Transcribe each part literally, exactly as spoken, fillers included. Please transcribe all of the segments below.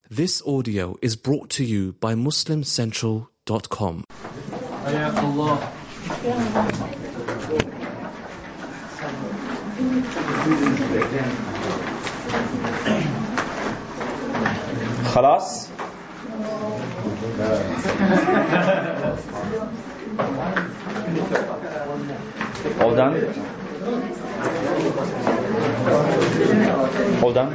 This audio is brought to you by Muslim Central dot com. خلاص All done? All done?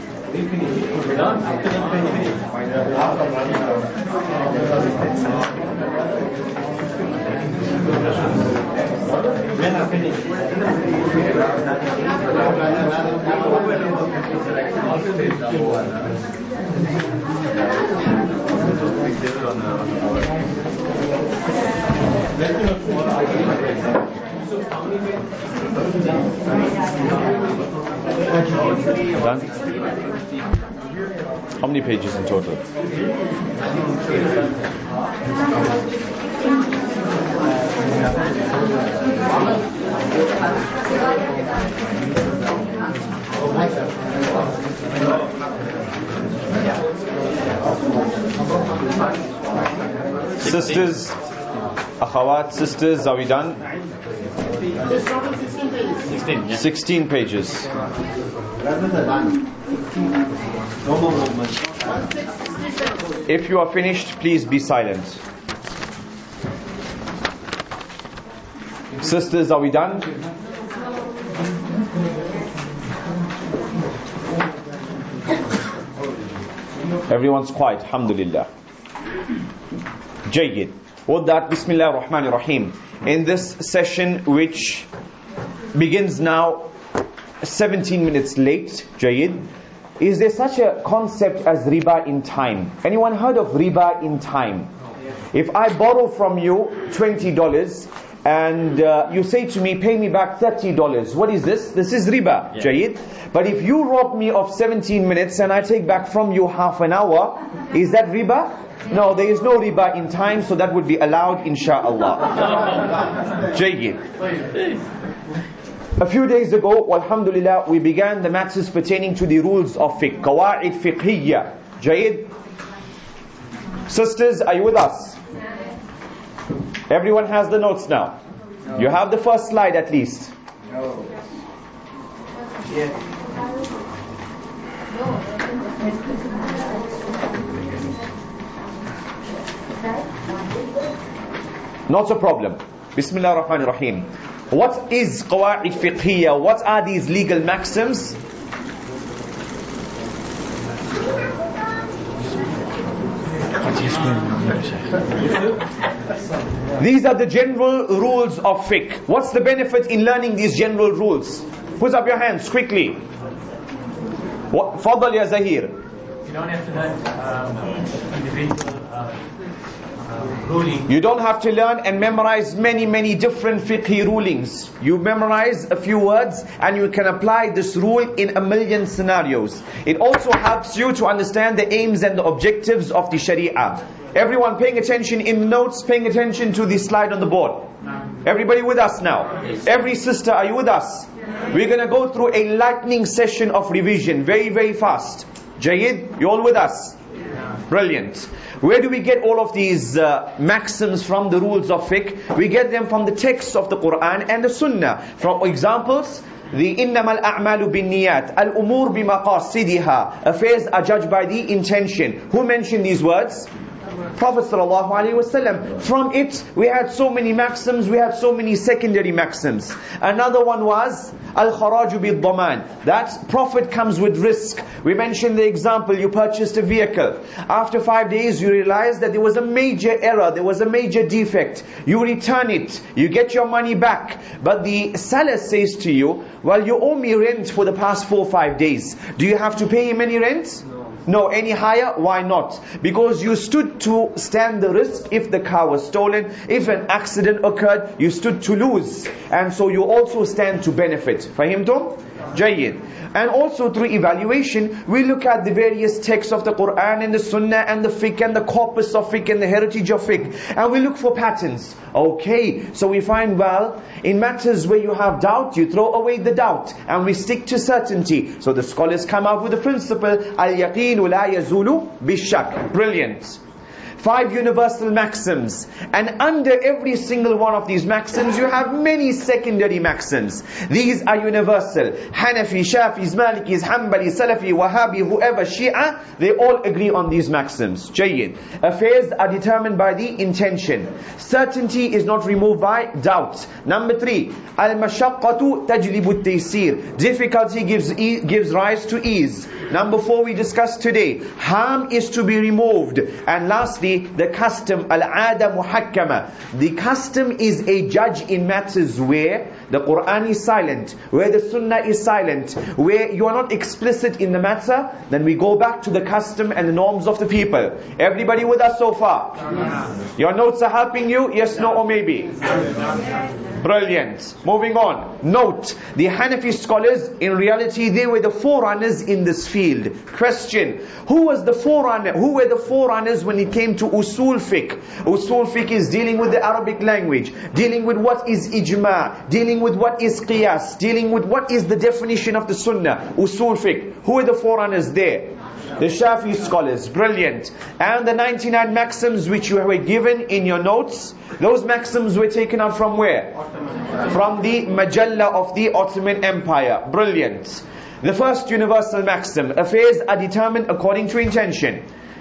Done? How many pages in total? Sisters, akhawat, sisters, are we done? sixteen, yeah. sixteen pages. If you are finished, please be silent. Sisters, are we done? Everyone's quiet, alhamdulillah. Jayyid. With that, Bismillah ar-Rahman ar-Rahim. In this session, which begins now seventeen minutes late, Jayyid, is there such a concept as riba in time? Anyone heard of riba in time? If I borrow from you twenty dollars and uh, you say to me, pay me back thirty dollars, what is this? This is riba, yeah. Jayyid. But if you rob me of seventeen minutes and I take back from you half an hour, is that riba? No, there is no riba in time, so that would be allowed, insha'Allah. Jayyid. A few days ago, alhamdulillah, we began the matters pertaining to the rules of fiqh, qawaid fiqhiyya. Jayyid. Sisters, are you with us? Everyone has the notes now. No. You have the first slide at least. No. Yes. Not a problem. Bismillah ar-Rahman ar-Rahim. What is qawaid fiqhiyya? What are these legal maxims? These are the general rules of fiqh. What's the benefit in learning these general rules? Put up your hands quickly. What? Fadal ya Zahir. You don't have to learn um, individual uh, uh, ruling. You don't have to learn and memorize many, many different fiqhi rulings. You memorize a few words and you can apply this rule in a million scenarios. It also helps you to understand the aims and the objectives of the Sharia. Everyone paying attention in notes, paying attention to the slide on the board. Everybody with us now? Every sister, are you with us? We're going to go through a lightning session of revision, very, very fast. Jayyid, you all with us? Brilliant. Where do we get all of these uh, maxims from, the rules of fiqh? We get them from the texts of the Quran and the Sunnah. From examples, the innamal a'malu bin niyat, al umur bi maqasidiha. Affairs are judged by the intention. Who mentioned these words? Prophet sallallahu alaihi wasallam. From it, we had so many maxims, we had so many secondary maxims. Another one was al-kharaju bid-daman. That Prophet comes with risk. We mentioned the example, you purchased a vehicle. After five days, you realize that there was a major error, there was a major defect. You return it, you get your money back. But the seller says to you, well, you owe me rent for the past four or five days. Do you have to pay him any rent? No, any higher? Why not? Because you stood to stand the risk if the car was stolen, if an accident occurred, you stood to lose. And so you also stand to benefit. Fahimtum? Jayyid. And also through evaluation, we look at the various texts of the Quran and the Sunnah and the fiqh and the corpus of fiqh and the heritage of fiqh. And we look for patterns. Okay, so we find, well, in matters where you have doubt, you throw away the doubt and we stick to certainty. So the scholars come out with the principle, al-yaqeen la yazulu bi-shak. Brilliant. Five universal maxims, and under every single one of these maxims you have many secondary maxims. These are universal. Hanafi, Shafis, Malikis, Hanbali, Salafi, Wahhabi, whoever, Shia, they all agree on these maxims. Jayyid. Affairs are determined by the intention. Certainty is not removed by doubt. Number three, al-mashaqqatu tajlibu at-taysir. Difficulty gives e gives rise to ease. Number four, we discussed today, harm is to be removed. And lastly, the custom, al-ada muhakkama. The custom is a judge in matters where the Quran is silent, where the Sunnah is silent, where you are not explicit in the matter. Then we go back to the custom and the norms of the people. Everybody with us so far? Yes. Your notes are helping you? Yes, no, or maybe? Brilliant. Moving on. Note, the Hanafi scholars, in reality, they were the forerunners in this field. Question: Who was the forerunner? Who were the forerunners when it came to usul fiqh? Usul fiqh is dealing with the Arabic language, dealing with what is ijma, dealing with what is qiyas, dealing with what is the definition of the Sunnah. Usul fiqh. Who are the forerunners there? The Shafi scholars. Brilliant. And the ninety-nine maxims which you were given in your notes, those maxims were taken out from where? From the Majalla of the Ottoman Empire. Brilliant. The first universal maxim: affairs are determined according to intention.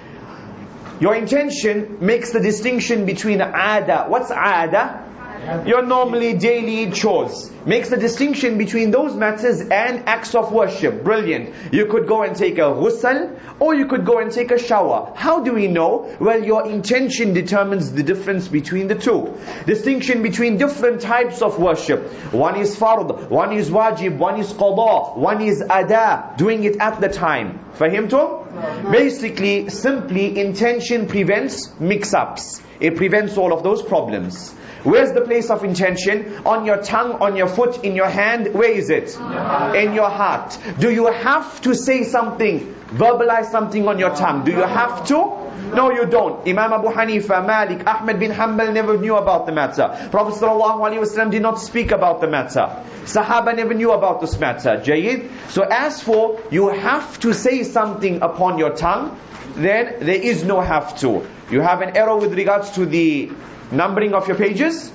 Your intention makes the distinction between aada. What's aada? Your normally daily chores. Makes the distinction between those matters and acts of worship. Brilliant. You could go and take a ghusl, or you could go and take a shower. How do we know? Well, your intention determines the difference between the two. Distinction between different types of worship. One is fard, one is wajib, one is qada, one is ada. Doing it at the time. Fahimtum? Basically, simply, intention prevents mix-ups. It prevents all of those problems. Where's the place of intention? On your tongue, on your foot, in your hand. Where is it? In your heart. Do you have to say something, verbalize something on your tongue? Do you have to? No, you don't. Imam Abu Hanifa, Malik, Ahmad bin Hanbal never knew about the matter. Prophet ﷺ did not speak about the matter. Sahaba never knew about this matter. Jayyid. So as for you have to say something upon your tongue, then there is no have to. You have an error with regards to the numbering of your pages?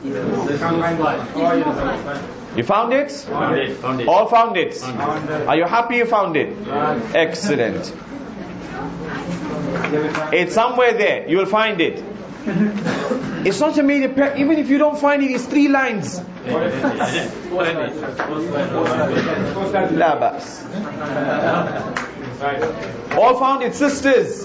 You found it? Found it. Found it. All found it? Found it. Are you happy you found it? Excellent. It's somewhere there. You will find it. It's not a major pe- even if you don't find it, it's three lines. La bas. All found it, sisters?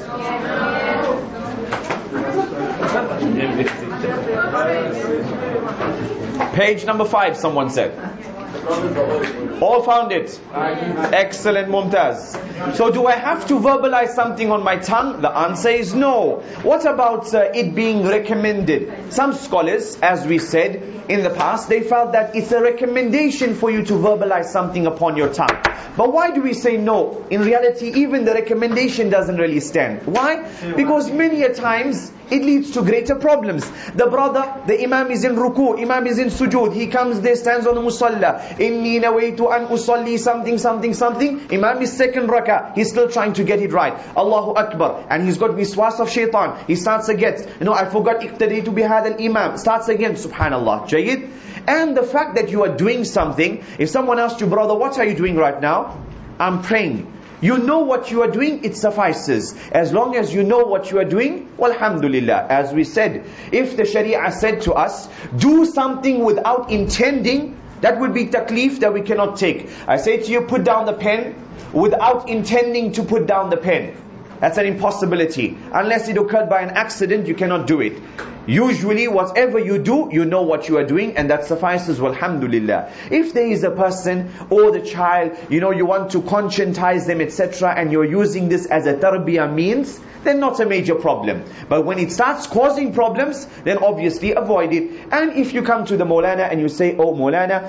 Page number five, someone said. All found it? Excellent, Mumtaz. So do I have to verbalize something on my tongue? The answer is no. What about uh, it being recommended? Some scholars, as we said in the past, they felt that it's a recommendation for you to verbalize something upon your tongue. But why do we say no? In reality, even the recommendation doesn't really stand. Why? Because many a times it leads to greater problems. The brother, the imam is in ruku, imam is in sujood, he comes there, stands on the musalla. Inni nawaitu an usalli something, something, something. Imam is second rakah, he's still trying to get it right. Allahu Akbar. And he's got viswas of shaitan. He starts again. You know, I forgot iqtadaytu bihad al-imam. Starts again. Subhanallah. Jayyid. And the fact that you are doing something, if someone asks you, brother, what are you doing right now? I'm praying. You know what you are doing, it suffices. As long as you know what you are doing, walhamdulillah. As we said, if the Sharia said to us, do something without intending, that would be taklif that we cannot take. I say to you, put down the pen without intending to put down the pen. That's an impossibility. Unless it occurred by an accident, you cannot do it. Usually, whatever you do, you know what you are doing, and that suffices, walhamdulillah. If there is a person or the child, you know, you want to conscientize them, et cetera, and you're using this as a tarbiyah means, then not a major problem. But when it starts causing problems, then obviously avoid it. And if you come to the Maulana and you say, oh Maulana,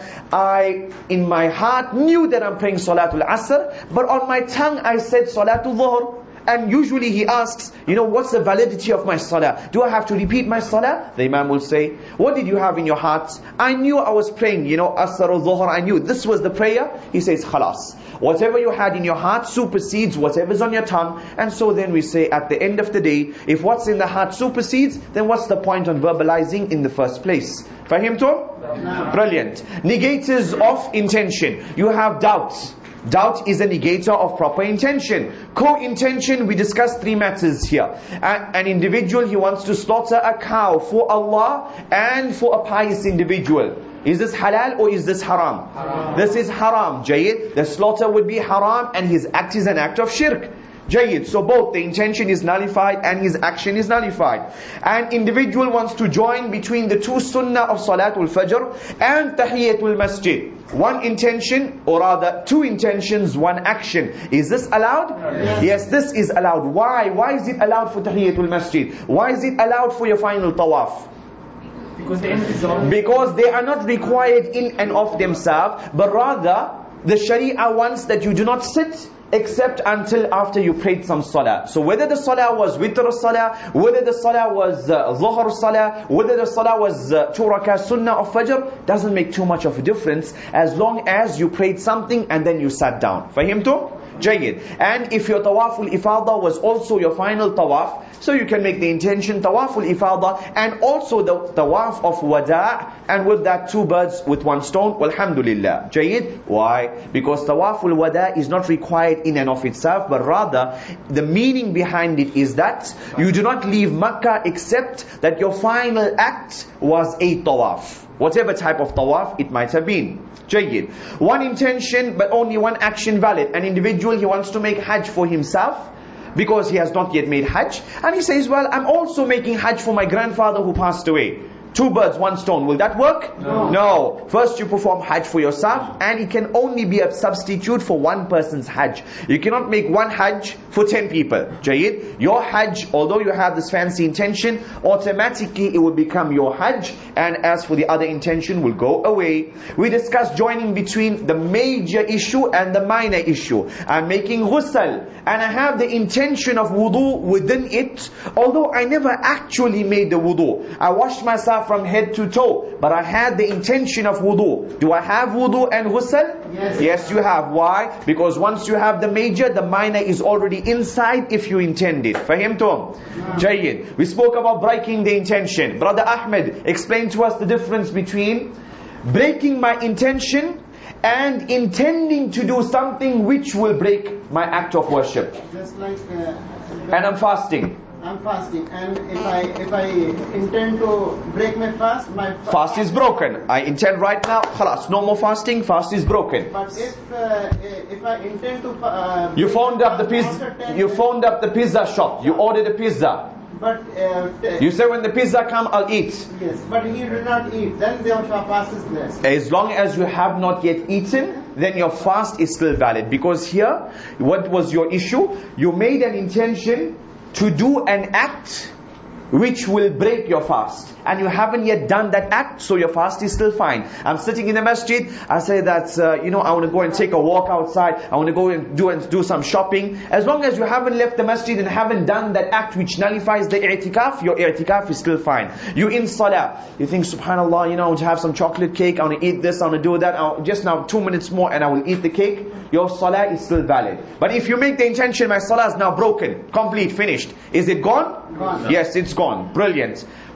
I in my heart knew that I'm praying Salatul Asr, but on my tongue I said Salatul Dhuhr. And usually he asks, you know, what's the validity of my salah? Do I have to repeat my salah? The Imam will say, what did you have in your heart? I knew I was praying, you know, Asr al-Dhuhr, I knew this was the prayer. He says, khalas. Whatever you had in your heart supersedes whatever's on your tongue. And so then we say, at the end of the day, if what's in the heart supersedes, then what's the point on verbalizing in the first place? Fahimtum? No. Brilliant. Negators of intention. You have doubts. Doubt is a negator of proper intention. Co-intention, we discussed three matters here. An, an individual, he wants to slaughter a cow for Allah and for a pious individual. Is this halal or is this haram? Haram. This is haram. Jayyid. The slaughter would be haram and his act is an act of shirk. Jayyid. So both the intention is nullified and his action is nullified. An individual wants to join between the two sunnah of Salatul Fajr and Tahiyatul Masjid. One intention, or rather two intentions, one action. Is this allowed? Yes, yes, this is allowed. Why? Why is it allowed for Tahiyatul Masjid? Why is it allowed for your final tawaf? Because the end result. Because they are not required in and of themselves, but rather the Sharia wants that you do not sit except until after you prayed some salah. So whether the salah was witr salah, whether the salah was uh, dhuhr salah, whether the salah was uh, two rakah sunnah of fajr, doesn't make too much of a difference as long as you prayed something and then you sat down. Fahimtum? Jayyid. And if your tawaful ifada was also your final tawaf, so you can make the intention tawaful ifada and also the tawaf of wada', and with that two birds with one stone. Walhamdulillah. Jayyid. Why? Because tawaful wada' is not required in and of itself, but rather the meaning behind it is that you do not leave Makkah except that your final act was a tawaf. Whatever type of tawaf it might have been. Jayyid. One intention but only one action valid. An individual, he wants to make hajj for himself because he has not yet made hajj. And he says, well, I'm also making hajj for my grandfather who passed away. Two birds, one stone. Will that work? No. No. First you perform hajj for yourself, and it can only be a substitute for one person's hajj. You cannot make one hajj for ten people. Jayyid. Your hajj, although you have this fancy intention, automatically it will become your hajj, and as for the other intention will go away. We discussed joining between the major issue and the minor issue. I'm making ghusl, and I have the intention of wudu within it, although I never actually made the wudu. I washed myself from head to toe, but I had the intention of wudu. Do I have wudu and ghusl? Yes. Yes, you have. Why? Because once you have the major, the minor is already inside if you intend it. Fahimtum? Jayyid. We spoke about breaking the intention. Brother Ahmed, explain to us the difference between breaking my intention and intending to do something which will break my act of worship. Just like uh, and I'm fasting. I'm fasting, and if I if I intend to break my fast, my fa fast is broken. I intend right now, khalas, no more fasting, fast is broken. But if uh, if I intend to uh, you phoned up the pizza, you phoned up the pizza shop, you ordered a pizza. But uh, you say when the pizza come, I'll eat. Yes, but he did not eat. Then the fast is blessed. As long as you have not yet eaten, then your fast is still valid. Because here, what was your issue? You made an intention to do an act which will break your fast, and you haven't yet done that act, so your fast is still fine. I'm sitting in the masjid, I say that uh, you know, I want to go and take a walk outside, I want to go and do and do some shopping. As long as you haven't left the masjid and haven't done that act which nullifies the i'tikaf, your i'tikaf is still fine. You in salah, you think, subhanallah, you know, I want to have some chocolate cake, I want to eat this, I want to do that, I'll, just now two minutes more and I will eat the cake. Your salah is still valid. But if you make the intention, my salah is now broken, complete, finished, is it gone? Gone. Yes, it's gone. Brilliant.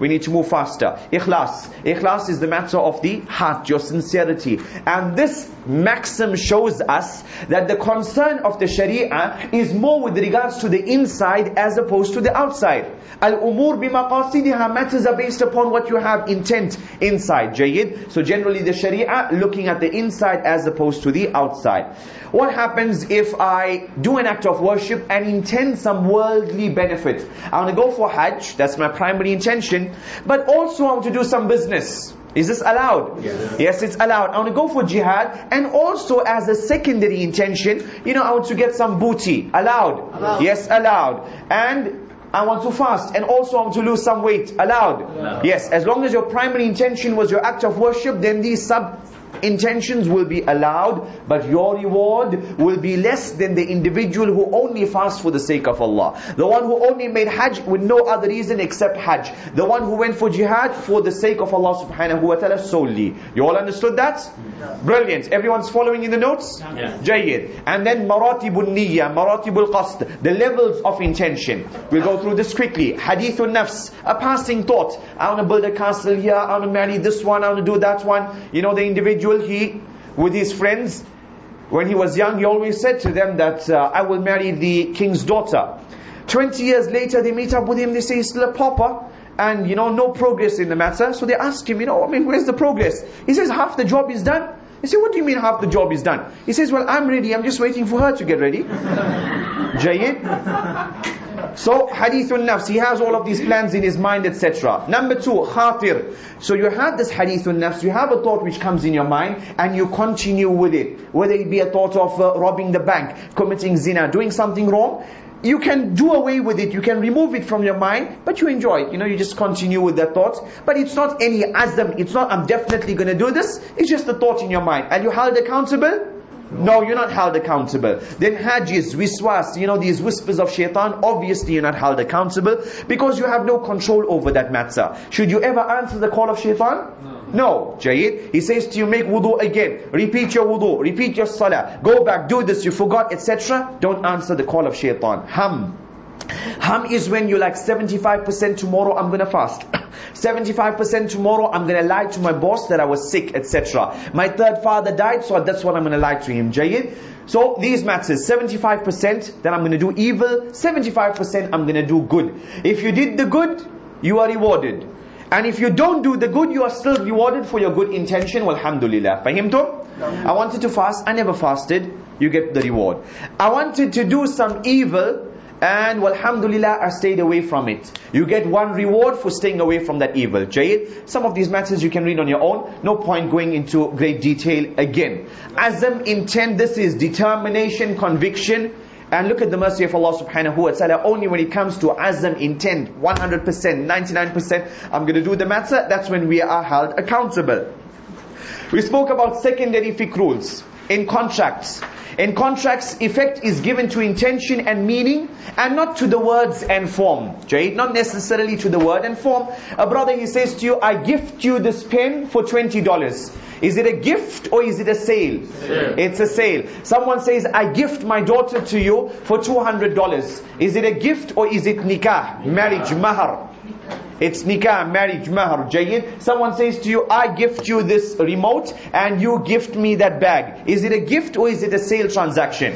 we need to move faster. Ikhlas. Ikhlas is the matter of the heart, your sincerity. And this maxim shows us that the concern of the Sharia is more with regards to the inside as opposed to the outside. Al-umur bimaqasidiha, matters are based upon what you have intent inside. Jayyid. So generally the Sharia looking at the inside as opposed to the outside. What happens if I do an act of worship and intend some worldly benefit? I want to go for Hajj, that's my primary intention, but also I want to do some business. Is this allowed? Yes. Yes, it's allowed. I want to go for jihad, and also as a secondary intention, you know, I want to get some booty. Allowed? Allowed. Yes, allowed. And I want to fast, and also I want to lose some weight. Allowed? Allowed. Yes, as long as your primary intention was your act of worship, then these sub intentions will be allowed, but your reward will be less than the individual who only fasts for the sake of Allah. The one who only made Hajj with no other reason except Hajj. The one who went for jihad for the sake of Allah subhanahu wa ta'ala solely. You all understood that? Brilliant. Everyone's following in the notes? Yeah. Jayyid. And then maratibul niyya, maratibul qasd, the levels of intention. We'll go through this quickly. Hadithun nafs, a passing thought. I want to build a castle here, I want to marry this one, I want to do that one. You know, the individual, he, with his friends, when he was young, he always said to them that uh, I will marry the king's daughter. Twenty years later, they meet up with him, they say he's still a pauper, and you know, no progress in the matter. So they ask him, you know, I mean, where's the progress? He says, half the job is done. They say, what do you mean half the job is done? He says, well, I'm ready, I'm just waiting for her to get ready. Jayyid. So, hadithun nafs, he has all of these plans in his mind, et cetera. Number two, khatir. So you have this hadithun nafs, you have a thought which comes in your mind, and you continue with it. Whether it be a thought of uh, robbing the bank, committing zina, doing something wrong, you can do away with it, you can remove it from your mind, but you enjoy it. You know, you just continue with that thought. But it's not any azam, it's not I'm definitely going to do this, it's just a thought in your mind. And you held accountable? No, you're not held accountable. Then hajis, wiswas, you know, these whispers of shaitan, obviously you're not held accountable, because you have no control over that matter. Should you ever answer the call of shaitan? No. No. Jayyid. He says to you, make wudu again, repeat your wudu, repeat your salah, go back, do this, you forgot, et cetera. Don't answer the call of shaitan. Ham. Ham is when you're like seventy-five percent tomorrow I'm going to fast. seventy-five percent tomorrow I'm going to lie to my boss that I was sick, et cetera. My third father died, so that's what I'm going to lie to him. Jayyid. So these matters, seventy-five percent that I'm going to do evil, seventy-five percent I'm going to do good. If you did the good, you are rewarded. And if you don't do the good, you are still rewarded for your good intention. Walhamdulillah. Fahimtum? I wanted to fast, I never fasted. You get the reward. I wanted to do some evil, and walhamdulillah, I stayed away from it. You get one reward for staying away from that evil. Jayyid. Some of these matters you can read on your own. No point going into great detail again. Azam, intent, this is determination, conviction. And look at the mercy of Allah subhanahu wa ta'ala. Only when it comes to azam, intent, one hundred percent, ninety-nine percent, I'm going to do the matter, that's when we are held accountable. We spoke about secondary fiqh rules in contracts. In contracts, effect is given to intention and meaning, and not to the words and form. Jayyid, not necessarily to the word and form. A brother, he says to you, I gift you this pen for twenty dollars. Is it a gift or is it a sale? Sale. It's a sale. Someone says, I gift my daughter to you for two hundred dollars. Is it a gift or is it nikah? Marriage, mahar. It's nikah, marriage, mahar. Jayyid. Someone says to you, I gift you this remote and you gift me that bag. Is it a gift or is it a sale transaction?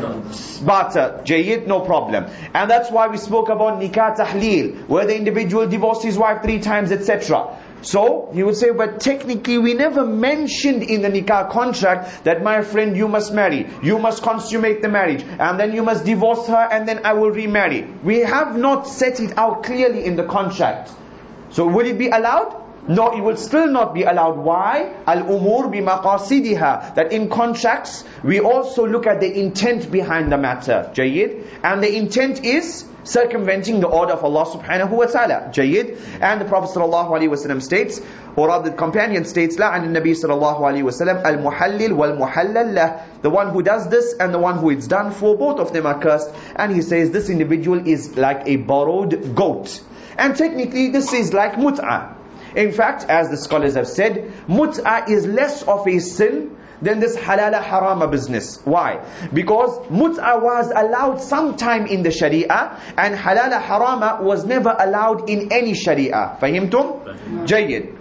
Barter. Jayyid, no problem. And that's why we spoke about nikah tahleel, where the individual divorced his wife three times, et cetera. So, he would say, but technically we never mentioned in the nikah contract that my friend, you must marry, you must consummate the marriage, and then you must divorce her, and then I will remarry. We have not set it out clearly in the contract. So would it be allowed? No, it will still not be allowed. Why? Al-umur bimaqasidiha. That in contracts, we also look at the intent behind the matter. Jayyid. And the intent is circumventing the order of Allah subhanahu wa ta'ala. Jayyid. And the Prophet sallallahu alaihi wasallam states, or rather the companion states, La an nabi sallallahu alaihi wasallam al-muhallil wal-muhallal lah. The one who does this and the one who it's done for, both of them are cursed. And he says this individual is like a borrowed goat. And technically this is like mut'ah. In fact, as the scholars have said, mut'ah is less of a sin than this halala harama business. Why? Because mut'a was allowed sometime in the sharia, and halala harama was never allowed in any sharia. Fahimtum? Jayyid.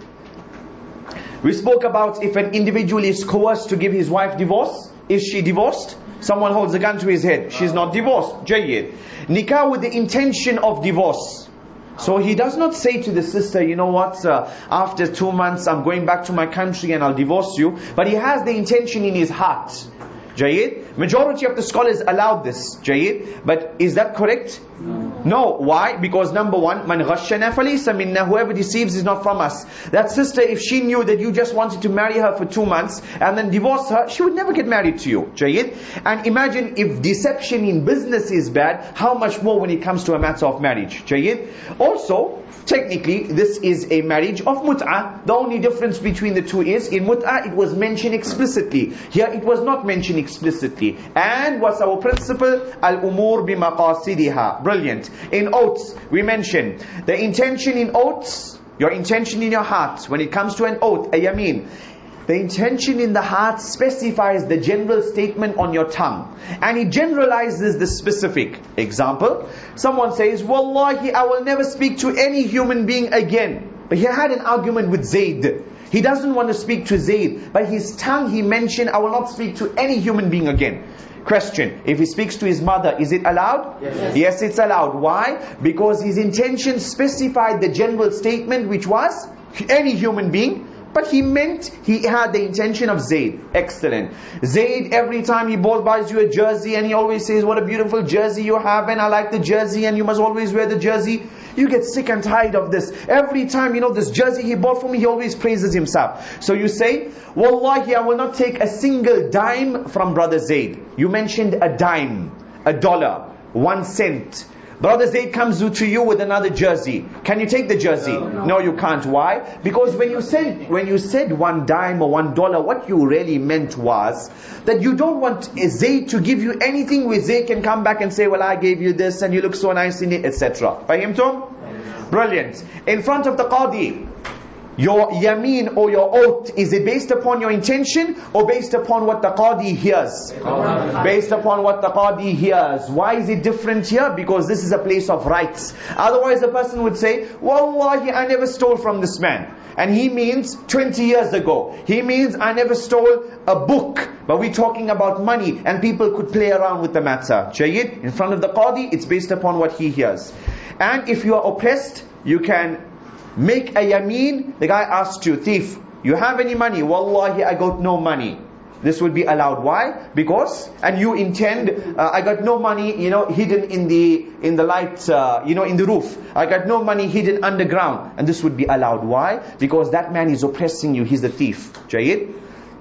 We spoke about if an individual is coerced to give his wife divorce. Is she divorced? Someone holds a gun to his head. She's not divorced. Jayyid. Nikah with the intention of divorce. So he does not say to the sister, you know what, uh, after two months I'm going back to my country and I'll divorce you. But he has the intention in his heart. Jayyid. Majority of the scholars allowed this. Jayyid. But is that correct? No. No. Why? Because number one, man ghashana falaysa minna, whoever deceives is not from us. That sister, if she knew that you just wanted to marry her for two months and then divorce her, she would never get married to you. Jayyid. And imagine if deception in business is bad, how much more when it comes to a matter of marriage. Jayyid. Also, technically, this is a marriage of mut'ah. The only difference between the two is, in mut'ah it was mentioned explicitly. Here it was not mentioned explicitly. And what's our principle? Al-umur bimaqasidiha. Brilliant. In oaths, we mentioned the intention in oaths, your intention in your heart, when it comes to an oath, a yameen, the intention in the heart specifies the general statement on your tongue, and it generalizes the specific. Example, someone says, Wallahi, I will never speak to any human being again. But he had an argument with Zayd. He doesn't want to speak to Zayd, but his tongue he mentioned, I will not speak to any human being again. Question, if he speaks to his mother, is it allowed? Yes, yes, it's allowed. Why? Because his intention specified the general statement, which was any human being. But he meant, he had the intention of Zayd. Excellent. Zayd, every time he buys you a jersey and he always says, what a beautiful jersey you have, and I like the jersey and you must always wear the jersey. You get sick and tired of this. Every time, you know, this jersey he bought for me, he always praises himself. So you say, Wallahi, I will not take a single dime from Brother Zayd. You mentioned a dime, a dollar, one cent. Brother Zayd comes to you with another jersey. Can you take the jersey? No, no. no, you can't. Why? Because when you said when you said one dime or one dollar, what you really meant was that you don't want Zayd to give you anything where Zayd can come back and say, well, I gave you this and you look so nice in it, et cetera. Fahimtum? Brilliant. In front of the Qadi, your yameen or your oath, is it based upon your intention or based upon what the Qadi hears? Based upon what the Qadi hears. Why is it different here? Because this is a place of rights. Otherwise a person would say, Wallahi, I never stole from this man. And he means twenty years ago. He means I never stole a book. But we're talking about money and people could play around with the matter. Jayyid, in front of the Qadi, it's based upon what he hears. And if you are oppressed, you can make a yameen. The guy asks you, thief, you have any money? Wallahi, I got no money. This would be allowed. Why? Because, and you intend, uh, I got no money, you know, hidden in the in the light, uh, you know, in the roof. I got no money hidden underground. And this would be allowed. Why? Because that man is oppressing you. He's the thief. Jayyid?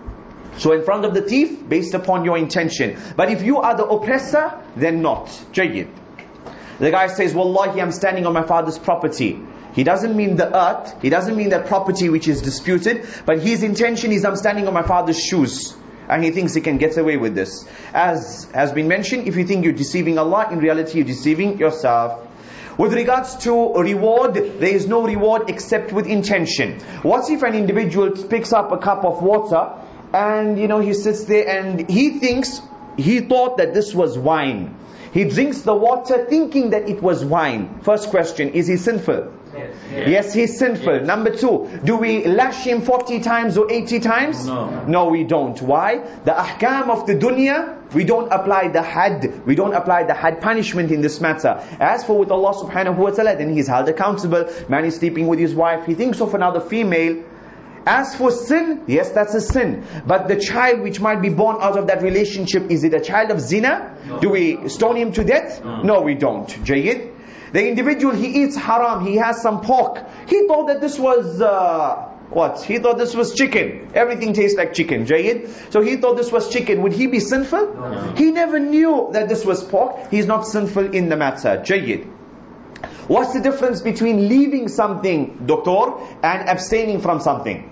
So in front of the thief, based upon your intention. But if you are the oppressor, then not. Jayyid. The guy says, Wallahi, I'm standing on my father's property. He doesn't mean the earth, he doesn't mean that property which is disputed, but his intention is, I'm standing on my father's shoes. And he thinks he can get away with this. As has been mentioned, if you think you're deceiving Allah, in reality you're deceiving yourself. With regards to reward, there is no reward except with intention. What if an individual picks up a cup of water and, you know, he sits there and he thinks, he thought that this was wine. He drinks the water thinking that it was wine. First question, is he sinful? Yes, yes. yes he's sinful. Yes. Number two, do we lash him forty times or eighty times? No. No, we don't. Why? The ahkam of the dunya, we don't apply the had. We don't apply the had punishment in this matter. As for with Allah subhanahu wa ta'ala, then he's held accountable. Man is sleeping with his wife, he thinks of another female. As for sin, yes, that's a sin. But the child which might be born out of that relationship, is it a child of zina? No. Do we stone him to death? No, no we don't. Jayyid. The individual, he eats haram, he has some pork. He thought that this was, uh, what? He thought this was chicken. Everything tastes like chicken. Jayyid. So he thought this was chicken. Would he be sinful? No. He never knew that this was pork. He's not sinful in the matter. Jayyid. What's the difference between leaving something, doctor, and abstaining from something?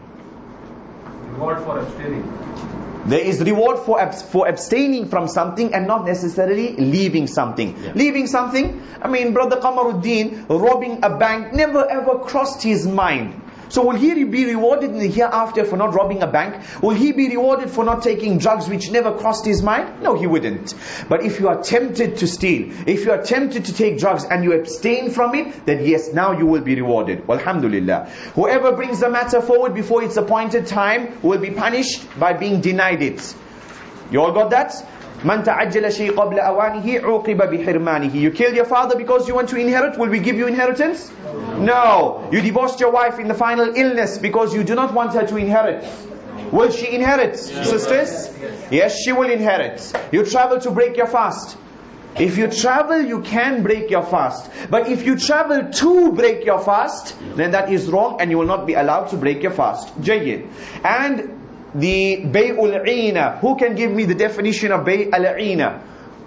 Reward for abstaining. There is reward for abs for abstaining from something and not necessarily leaving something. Yeah. Leaving something, I mean, Brother Qamaruddin robbing a bank never ever crossed his mind. So will he be rewarded in the hereafter for not robbing a bank? Will he be rewarded for not taking drugs which never crossed his mind? No, he wouldn't. But if you are tempted to steal, if you are tempted to take drugs and you abstain from it, then yes, now you will be rewarded. Alhamdulillah. Whoever brings the matter forward before its appointed time will be punished by being denied it. You all got that? Man ta'ajjala shay qabla awanihi uqiba bihirmanihi. You killed your father because you want to inherit. Will we give you inheritance? No. You divorced your wife in the final illness because you do not want her to inherit. Will she inherit, sisters? Yes, she will inherit. You travel to break your fast. If you travel, you can break your fast. But if you travel to break your fast, then that is wrong and you will not be allowed to break your fast. Jayyid. And the bay'ul ina. Who can give me the definition of bay'ul ina?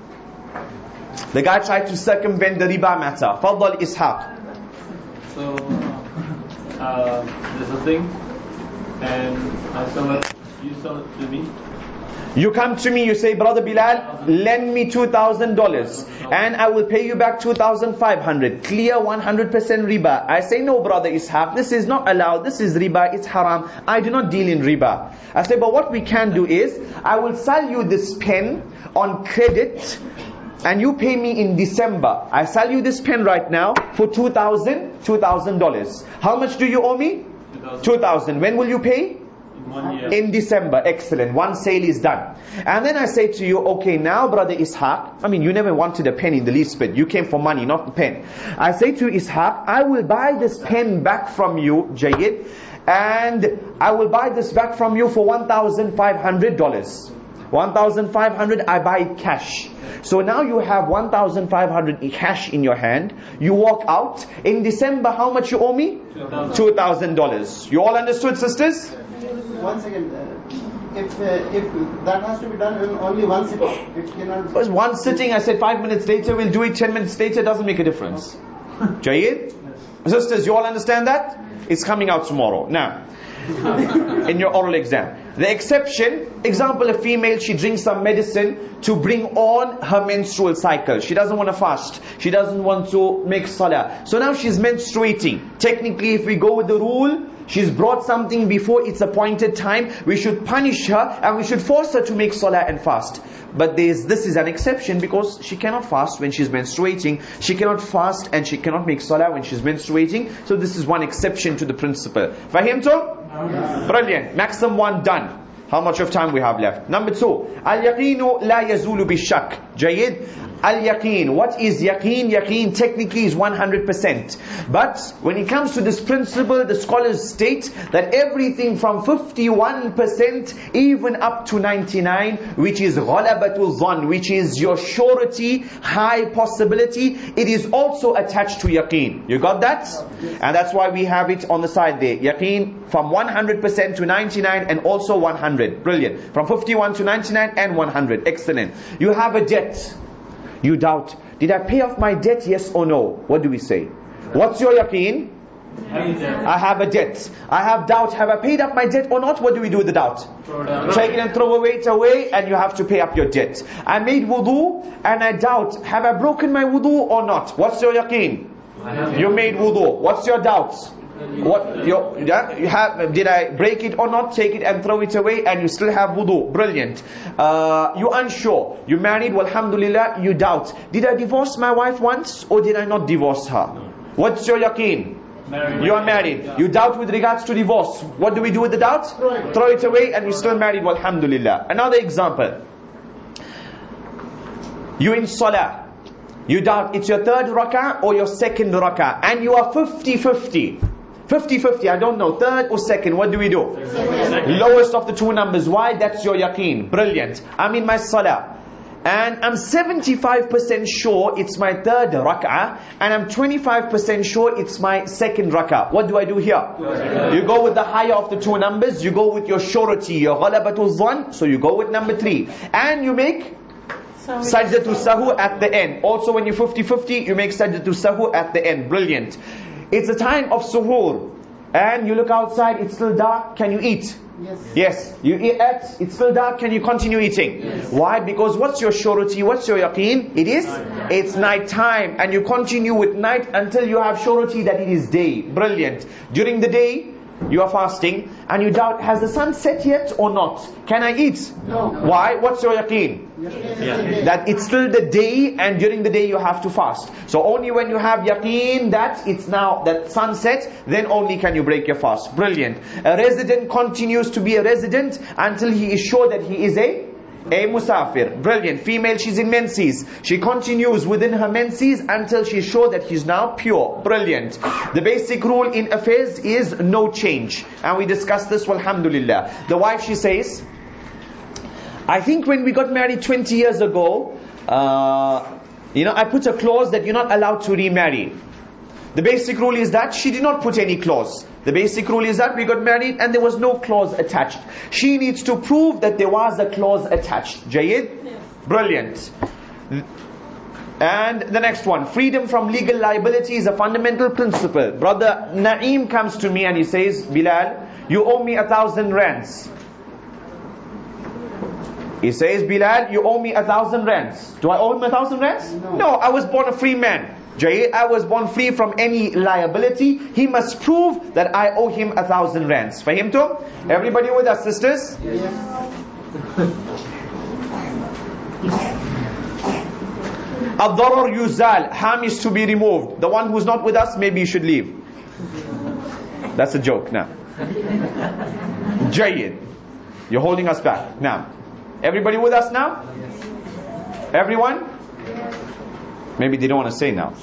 The guy tried to circumvent the riba matter. Faddal Ishaq. So, uh, there's a thing, and I sell it, you sell it to me. You come to me, you say, Brother Bilal, lend me two thousand dollars and I will pay you back two thousand five hundred. Clear one hundred percent riba. I say, no, Brother Ishaq, this is not allowed. This is riba, it's haram. I do not deal in riba. I say, but what we can do is, I will sell you this pen on credit and you pay me in December. I sell you this pen right now for two thousand dollars. How much do you owe me? two thousand. When will you pay? One year. In December. Excellent. One sale is done. And then I say to you, okay, now Brother Ishaq, I mean, you never wanted a pen in the least bit. You came for money, not the pen. I say to Ishaq, I will buy this pen back from you, Jayyid, and I will buy this back from you for one thousand five hundred dollars. one thousand five hundred dollars, I buy it cash. So now you have one thousand five hundred dollars cash in your hand. You walk out. In December, how much you owe me? two thousand dollars. You all understood, sisters? One second. Uh, if uh, if that has to be done in only one sitting, it cannot. It was one sitting. I said five minutes later we'll do it. Ten minutes later doesn't make a difference. Jayyid? Sisters, you all understand that? It's coming out tomorrow. Now, in your oral exam. The exception, example, a female, she drinks some medicine to bring on her menstrual cycle. She doesn't want to fast. She doesn't want to make salah. So now she's menstruating. Technically, if we go with the rule, she's brought something before its appointed time, we should punish her and we should force her to make salah and fast. But there's, this is an exception because she cannot fast when she's menstruating. She cannot fast and she cannot make salah when she's menstruating. So this is one exception to the principle. Fahimtum? Brilliant. Maximum one done. How much of time we have left? Number two. Al-yaqeenu la yazulu bi-shak. Jayyid. Al-yaqeen. What is yaqeen? Yaqeen technically is one hundred percent. But when it comes to this principle, the scholars state that everything from fifty-one percent even up to ninety-nine, which is ghalabatul dhann, which is your surety, high possibility, it is also attached to yaqeen. You got that? And that's why we have it on the side there. Yaqeen from one hundred percent to ninety-nine and also one hundred. Brilliant. From fifty-one to ninety-nine and one hundred. Excellent. You have a debt. You doubt, did I pay off my debt, yes or no? What do we say? What's your yaqeen? I have a debt. I have doubt, have I paid up my debt or not? What do we do with the doubt? Take it and throw it away and you have to pay up your debt. I made wudu and I doubt, have I broken my wudu or not? What's your yaqeen? You made wudu. What's your doubts? What your, yeah, you have? Did I break it or not? Take it and throw it away, and you still have wudu. Brilliant. Uh, you unsure. You married. Well, alhamdulillah. You doubt. Did I divorce my wife once, or did I not divorce her? What's your yaqeen? Married. You are married. You doubt with regards to divorce. What do we do with the doubt? Throw, throw it away, and you still married. Well, alhamdulillah. Another example. You in salah. You doubt it's your third rak'ah or your second rak'ah, and you are fifty fifty. fifty fifty, I don't know, third or second, what do we do? Second. Lowest of the two numbers. Why? That's your yaqeen. Brilliant. I'm in my salah and I'm seventy-five percent sure it's my third rak'ah and I'm twenty-five percent sure it's my second rak'ah. What do I do here? You go with the higher of the two numbers. You go with your surety, your ghalabatul dhann. So you go with number three. And you make sajdatul sahu at the end. Also when you're fifty fifty, you make sajdatul sahu at the end. Brilliant. It's a time of suhoor and you look outside, it's still dark, can you eat? Yes. Yes. You eat, it's still dark, can you continue eating? Yes. Why? Because what's your surety, what's your yaqeen? It is? Night. It's night time and you continue with night until you have surety that it is day. Brilliant. During the day, You are fasting and you doubt, has the sun set yet or not? Can I eat? No. Why? What's your yaqeen? Yeah. That it's still the day, and during the day you have to fast. So only when you have yaqeen that it's now that sunset, then only can you break your fast. Brilliant. A resident continues to be a resident until he is sure that he is a a musafir. Brilliant. Female, she's in menses. She continues within her menses until she's sure that she's now pure. Brilliant. The basic rule in affairs is no change. And we discussed this, walhamdulillah. The wife, she says, I think when we got married twenty years ago, uh, you know, I put a clause that you're not allowed to remarry. The basic rule is that she did not put any clause. The basic rule is that we got married and there was no clause attached. She needs to prove that there was a clause attached. Jayid? Yes. Brilliant. And the next one, freedom from legal liability is a fundamental principle. Brother Naeem comes to me and he says, Bilal, you owe me a thousand rands. He says, Bilal, you owe me a thousand rands. Do I owe him a thousand rands? No. No, I was born a free man. Jay, I was born free from any liability. He must prove that I owe him a thousand rands. Fahimtum? Everybody with us, sisters? Yes. Ad-darar yuzal, harm is to be removed. The one who's not with us, maybe you should leave. That's a joke now. Jayyid. You're holding us back. Now, everybody with us now? Everyone? Maybe they don't want to say now.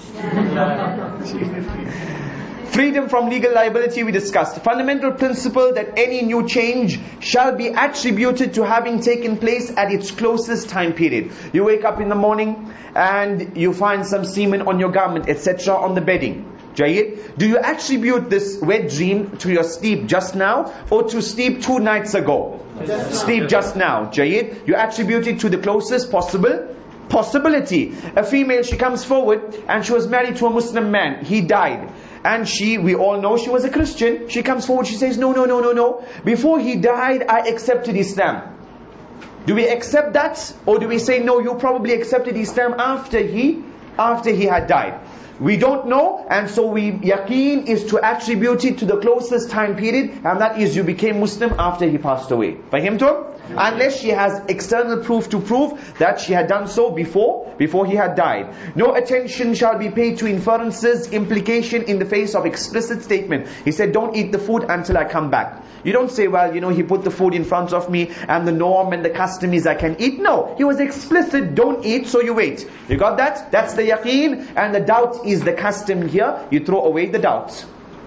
Freedom from legal liability we discussed. Fundamental principle that any new change shall be attributed to having taken place at its closest time period. You wake up in the morning and you find some semen on your garment, et cetera on the bedding. Jayyid, do you attribute this wet dream to your sleep just now or to sleep two nights ago? Just sleep just now. Jayyid, you attribute it to the closest possible possibility. A female, she comes forward and she was married to a Muslim man. He died. And she, we all know she was a Christian. She comes forward, she says, no, no, no, no, no. Before he died, I accepted Islam. Do we accept that? Or do we say, no, you probably accepted Islam after he, after he had died? We don't know, and so we, yaqeen is to attribute it to the closest time period, and that is you became Muslim after he passed away. Fahimtum? Unless she has external proof to prove that she had done so before, before he had died. No attention shall be paid to inferences, implication in the face of explicit statement. He said, don't eat the food until I come back. You don't say, well, you know, he put the food in front of me and the norm and the custom is I can eat. No, he was explicit, don't eat, so you wait. You got that? That's the yaqeen, and the doubt is the custom here. You throw away the doubt.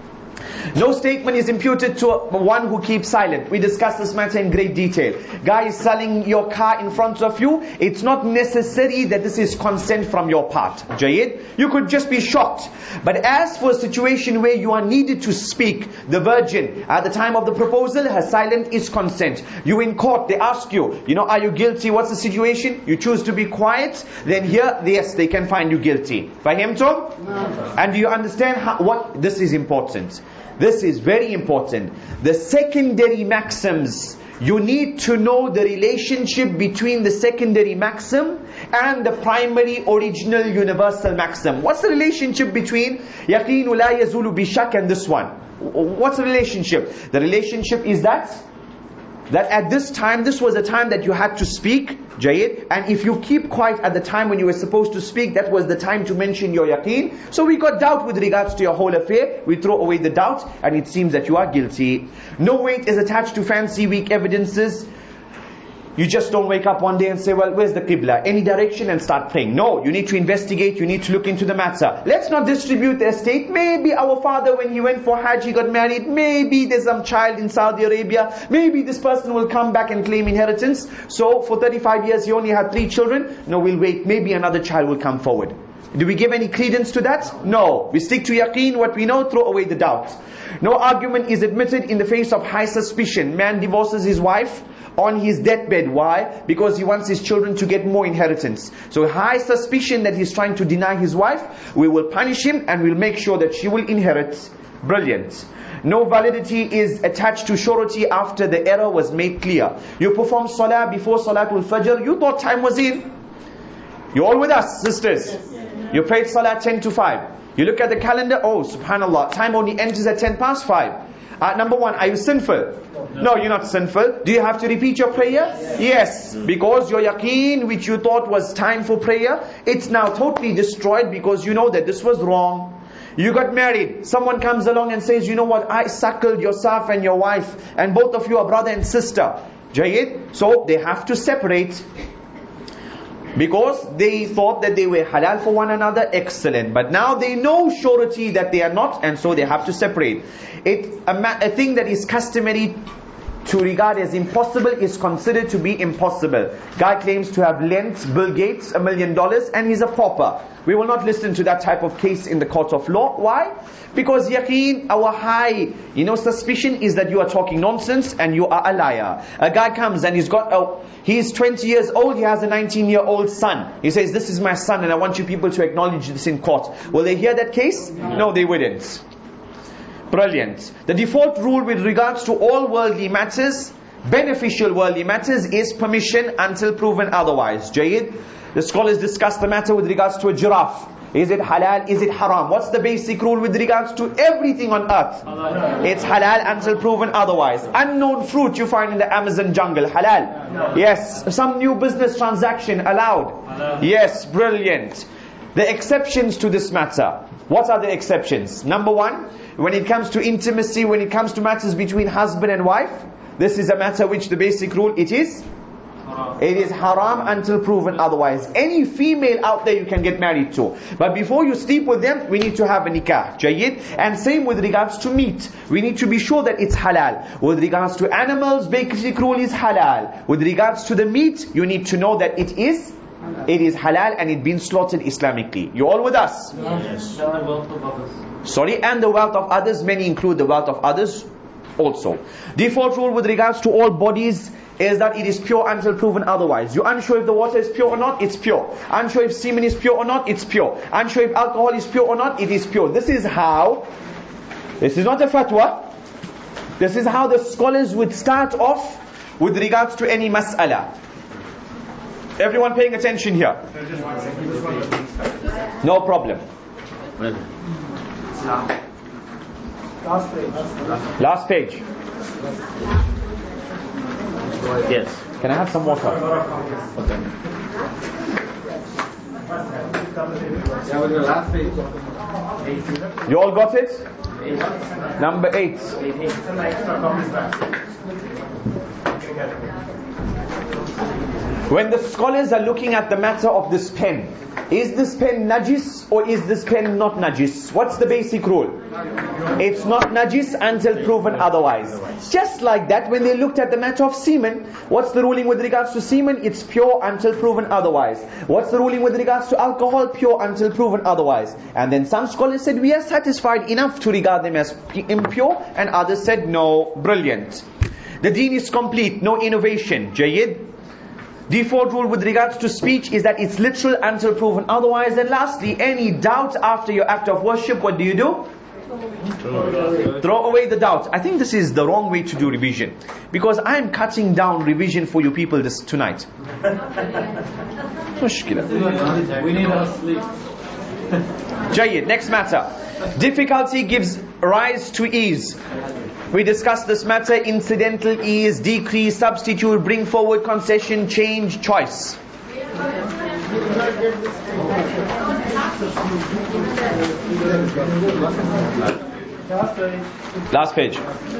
No statement is imputed to one who keeps silent. We discussed this matter in great detail. Guy is selling your car in front of you. It's not necessary that this is consent from your part. Jayyid, you could just be shocked. But as for a situation where you are needed to speak, the virgin, at the time of the proposal, her silence is consent. You in court, they ask you, you know, are you guilty? What's the situation? You choose to be quiet. Then here, yes, they can find you guilty. Fahimtum? No. And do you understand how, what, this is important. This is very important. The secondary maxims, you need to know the relationship between the secondary maxim and the primary original universal maxim. What's the relationship between yaqeen la yazulu bi shak and this one? What's the relationship? The relationship is that that at this time, this was a time that you had to speak, Jayyid, and if you keep quiet at the time when you were supposed to speak, that was the time to mention your yaqeen. So we got doubt with regards to your whole affair. We throw away the doubt and it seems that you are guilty. No weight is attached to fancy weak evidences. You just don't wake up one day and say, well, where's the Qibla? Any direction and start praying. No, you need to investigate, you need to look into the matter. Let's not distribute the estate. Maybe our father, when he went for Hajj, he got married. Maybe there's some child in Saudi Arabia. Maybe this person will come back and claim inheritance. So for thirty-five years, he only had three children. No, we'll wait. Maybe another child will come forward. Do we give any credence to that? No. We stick to yaqeen, what we know, throw away the doubt. No argument is admitted in the face of high suspicion. Man divorces his wife on his deathbed. Why? Because he wants his children to get more inheritance. So high suspicion that he's trying to deny his wife, we will punish him and we'll make sure that she will inherit. Brilliant. No validity is attached to surety after the error was made clear. You perform salah before Salatul Fajr, you thought time was in. You're all with us, sisters? You prayed salah ten to five. You look at the calendar, oh subhanallah, time only enters at ten past five. Uh, number one, are you sinful? No, you're not sinful. Do you have to repeat your prayer? Yes. Because your yaqeen, which you thought was time for prayer, it's now totally destroyed because you know that this was wrong. You got married. Someone comes along and says, you know what, I suckled yourself and your wife, and both of you are brother and sister. Jayyid. So they have to separate. Because they thought that they were halal for one another, excellent. But now they know surety that they are not, and so they have to separate. It a, ma- a thing that is customary to regard as impossible is considered to be impossible. Guy claims to have lent Bill Gates a million dollars and he's a pauper. We will not listen to that type of case in the court of law. Why? Because yaqeen, our high, you know, suspicion is that you are talking nonsense and you are a liar. A guy comes and he's got a, he's twenty years old, he has a nineteen year old son. He says, this is my son and I want you people to acknowledge this in court. Will they hear that case? No, they wouldn't. Brilliant. The default rule with regards to all worldly matters, beneficial worldly matters, is permission until proven otherwise. Jayyid. The scholars discuss the matter with regards to a giraffe. Is it halal? Is it haram? What's the basic rule with regards to everything on earth? Halal. It's halal until proven otherwise. Unknown fruit you find in the Amazon jungle, halal? No. Yes. Some new business transaction, allowed? Halal. Yes, brilliant. The exceptions to this matter. What are the exceptions? Number one, when it comes to intimacy, when it comes to matters between husband and wife, this is a matter which the basic rule, it is haram. It is haram until proven otherwise. Any female out there you can get married to, but before you sleep with them, we need to have a nikah. Jayyid. And same with regards to meat, we need to be sure that it's halal. With regards to animals, basic rule is halal. With regards to the meat, you need to know that it is It is halal and it been slaughtered Islamically. You all with us? Yes. And the wealth of others. Sorry, and the wealth of others. Many include the wealth of others also. Default rule with regards to all bodies is that it is pure until proven otherwise. You're unsure if the water is pure or not, it's pure. Unsure if semen is pure or not, it's pure. Unsure if alcohol is pure or not, it is pure. This is how, this is not a fatwa, this is how the scholars would start off with regards to any mas'ala. Everyone paying attention here? No problem. Last page. Yes. Can I have some water? Okay. You all got it? Number eight. When the scholars are looking at the matter of this pen, is this pen najis or is this pen not najis? What's the basic rule? It's not najis until proven otherwise. Just like that, when they looked at the matter of semen, what's the ruling with regards to semen? It's pure until proven otherwise. What's the ruling with regards to alcohol? Pure until proven otherwise. And then some scholars said we are satisfied enough to regard them as impure, and others said no. Brilliant. The deen is complete, no innovation. Jayyid. Default rule with regards to speech is that it's literal until proven otherwise. And lastly, any doubt after your act of worship, what do you do? Throw, Throw away the doubt. I think this is the wrong way to do revision, because I am cutting down revision for you people this tonight. We need our sleep. Jayyid, next matter. Difficulty gives rise to ease. We discussed this matter: incidental ease, decrease, substitute, bring forward, concession, change, choice. Last page.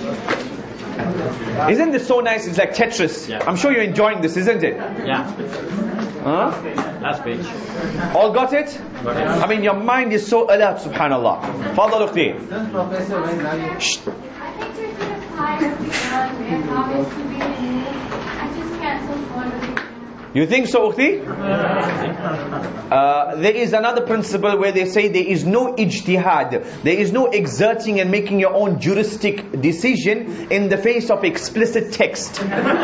Isn't this so nice? It's like Tetris. Yeah. I'm sure you're enjoying this, isn't it? Yeah. Huh? Last page. All got it? Got it. I mean, your mind is so alert, subhanallah. Fadal ukhti. Shh. I think there's a higher and obviously being in it, I just can't so fond of it. You think so, ukhti? Uh, there is another principle where they say there is no ijtihad. There is no exerting and making your own juristic decision in the face of explicit text.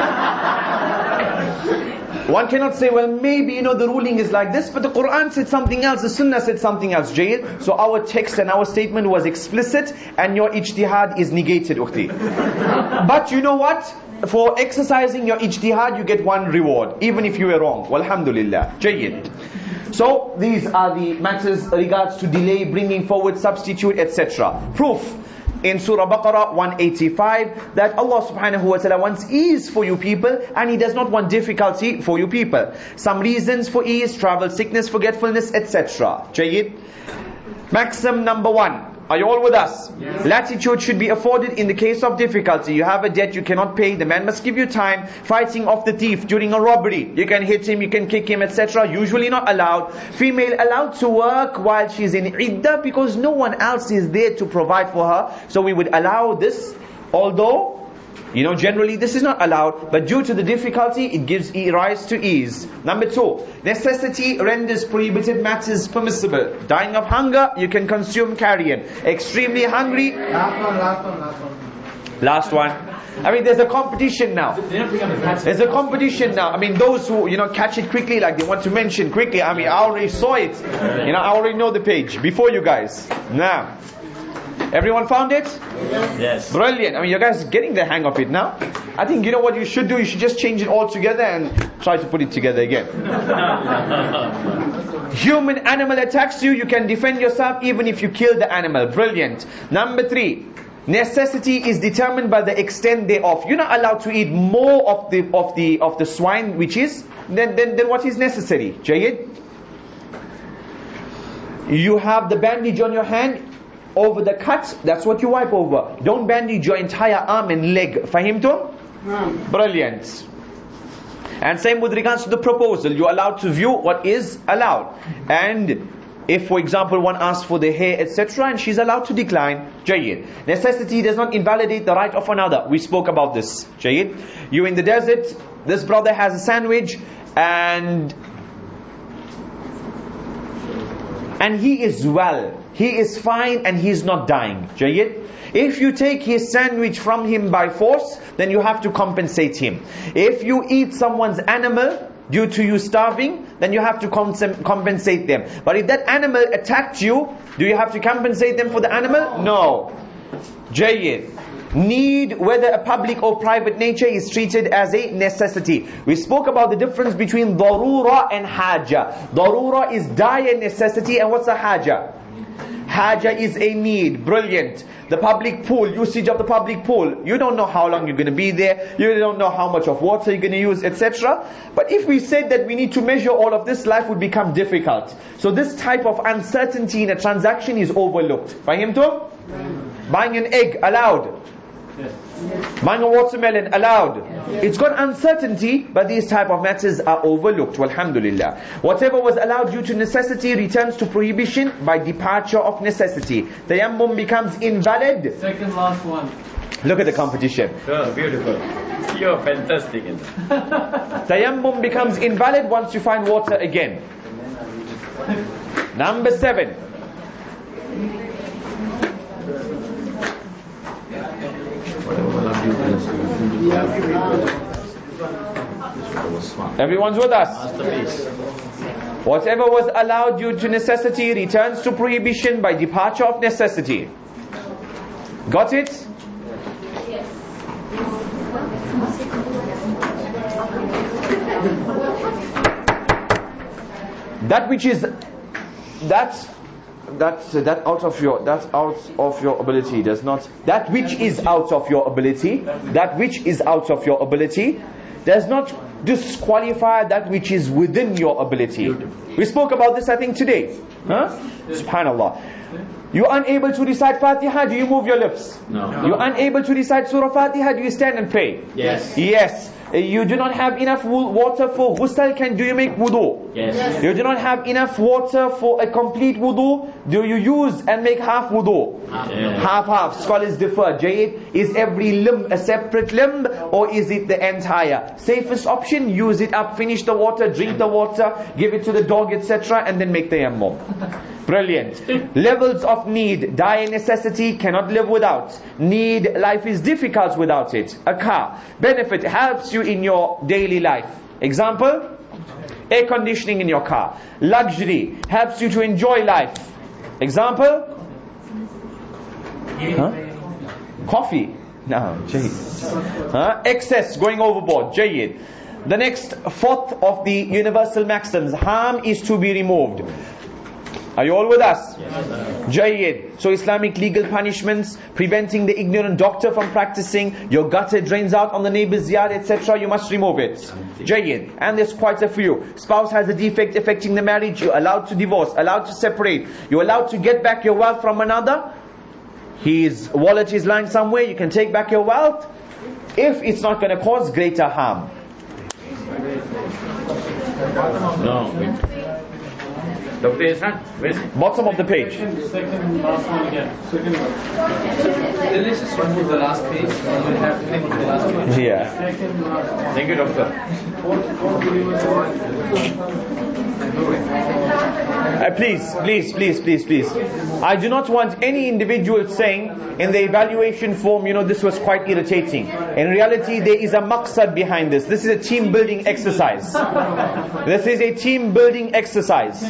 One cannot say, well, maybe, you know, the ruling is like this, but the Quran said something else, the Sunnah said something else. Jayyid. So our text and our statement was explicit, and your ijtihad is negated, ukhti. But you know what? For exercising your ijtihad, you get one reward, even if you were wrong. Walhamdulillah. Jayyid. So these are the matters regards to delay, bringing forward, substitute, et cetera. Proof in Surah Baqarah one eighty-five that Allah subhanahu wa ta'ala wants ease for you people, and He does not want difficulty for you people. Some reasons for ease: travel, sickness, forgetfulness, et cetera. Jayyid. Maxim number one. Are you all with us? Yes. Latitude should be afforded in the case of difficulty. You have a debt you cannot pay, the man must give you time. Fighting off the thief during a robbery, you can hit him, you can kick him, et cetera. Usually not allowed. Female allowed to work while she's in iddah because no one else is there to provide for her. So we would allow this, although you know, generally this is not allowed, but due to the difficulty, it gives rise to ease. Number two, necessity renders prohibited matters permissible. Dying of hunger, you can consume carrion. Extremely hungry. Last one, last one, last one. Last one. I mean, there's a competition now. There's a competition now. I mean, those who, you know, catch it quickly, like they want to mention quickly. I mean, I already saw it. You know, I already know the page before you guys. Now. Everyone found it? Yes. Brilliant. I mean, you guys are getting the hang of it now. I think you know what you should do? You should just change it all together and try to put it together again. Human animal attacks you, you can defend yourself even if you kill the animal. Brilliant. Number three. Necessity is determined by the extent thereof. You're not allowed to eat more of the of the of the swine, which is than, than, than what is necessary. Jayyid. You have the bandage on your hand. Over the cut, that's what you wipe over. Don't bandage your entire arm and leg. Fahimtum? Mm. Brilliant. And same with regards to the proposal. You're allowed to view what is allowed. And if, for example, one asks for the hair, et cetera, and she's allowed to decline, Jayyid. Necessity does not invalidate the right of another. We spoke about this. Jayyid. You're in the desert. This brother has a sandwich, and and he is well. He is fine and he is not dying. Jayyid. If you take his sandwich from him by force, then you have to compensate him. If you eat someone's animal due to you starving, then you have to compensate them. But if that animal attacked you, do you have to compensate them for the animal? No. Jayyid. Need, whether a public or private nature, is treated as a necessity. We spoke about the difference between darura and haja. Darura is dire necessity, and what's a haja? Haja is a need. Brilliant. The public pool, usage of the public pool. You don't know how long you're going to be there. You don't know how much of water you're going to use, et cetera. But if we said that we need to measure all of this, life would become difficult. So this type of uncertainty in a transaction is overlooked. Fahimtum? Buying an egg, allowed. Yes. Buying a watermelon, allowed. Yes. It's got uncertainty, but these type of matters are overlooked. Walhamdulillah. Whatever was allowed due to necessity returns to prohibition by departure of necessity. Tayammum becomes invalid. Second last one. Look at the competition. Oh, beautiful. You're fantastic in that. Tayammum becomes invalid once you find water again. Number seven. Everyone's with us? Whatever was allowed due to necessity returns to prohibition by departure of necessity. Got it? Yes. That which is that that that out of your that out of your ability does not that which is out of your ability that which is out of your ability does not disqualify that which is within your ability. We spoke about this I think today. Huh? Subhanallah. You're unable to recite Fatiha, do you move your lips? No. You're unable to recite Surah Fatiha, do you stand and pray? Yes. Yes. You do not have enough water for ghusl, can do you make wudu? Yes. Yes. You do not have enough water for a complete wudu, do you use and make half wudu? Yeah. Half half. Scholars differ. Jayyid, is every limb a separate limb or is it the entire? Safest option, use it up, finish the water, drink the water, give it to the dog, et cetera, and then make the tayammum. Brilliant. Levels of need. Dire necessity, cannot live without. Need, life is difficult without it. A car. Benefit, helps you in your daily life. Example, air conditioning in your car. Luxury, helps you to enjoy life. Example, huh? Coffee. No, Jayyid. Huh? Excess, going overboard. Jayyid. The next, fourth of the universal maxims, harm is to be removed. Are you all with us? Jayyid. So Islamic legal punishments, preventing the ignorant doctor from practicing, your gutter drains out on the neighbor's yard, et cetera. You must remove it. Jayyid. And there's quite a few. Spouse has a defect affecting the marriage, you're allowed to divorce, allowed to separate. You're allowed to get back your wealth from another. His wallet is lying somewhere, you can take back your wealth, if it's not going to cause greater harm. No. Doctor Ishan, where's it? Bottom of the page. Second last one again. Second one. Then let's just run through the last page and we'll have to think of the last page. Yeah. Second last one. Thank you, doctor. Fourth, fourth universal. Uh, please, please, please, please, please. I do not want any individual saying in the evaluation form, you know, this was quite irritating. In reality, there is a maqsad behind this. This is a team building exercise. This is a team building exercise.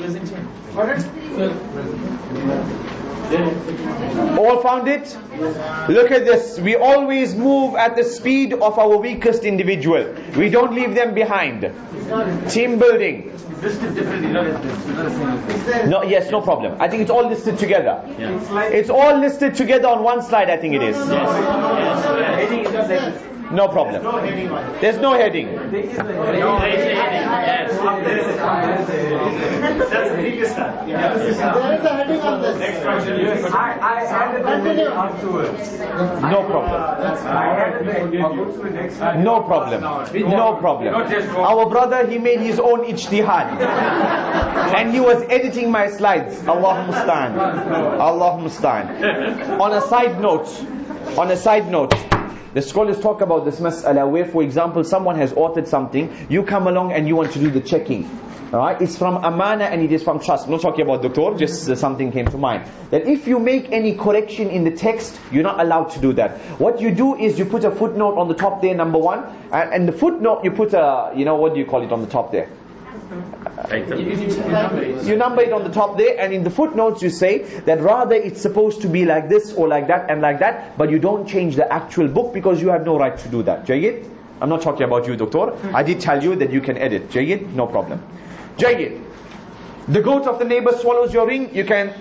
All found it? Look at this. We always move at the speed of our weakest individual. We don't leave them behind. Team building. No, yes, no problem. I think it's all listed together. Yeah. It's all listed together on one slide, I think it is. No problem. There's no heading. No, there is a heading. Yes. There is a heading on this. Next question. I added the heading afterwards. No problem. No problem. No problem. Our brother, he made his own ijtihad. And he was editing my slides. Allah musta'an. Allah musta'an. On a side note, on a side note, the scholars talk about this mas'ala where, for example, someone has authored something, you come along and you want to do the checking. Alright, it's from amana and it is from trust. I'm not talking about doctor, just uh, something came to mind. That if you make any correction in the text, you're not allowed to do that. What you do is you put a footnote on the top there, number one, and, and the footnote you put a, you know, what do you call it on the top there? You number it on the top there, and in the footnotes you say that rather it's supposed to be like this or like that and like that, but you don't change the actual book because you have no right to do that. Jayyid? I'm not talking about you, doctor. I did tell you that you can edit. Jayyid? No problem. Jayyid. The goat of the neighbor swallows your ring, you can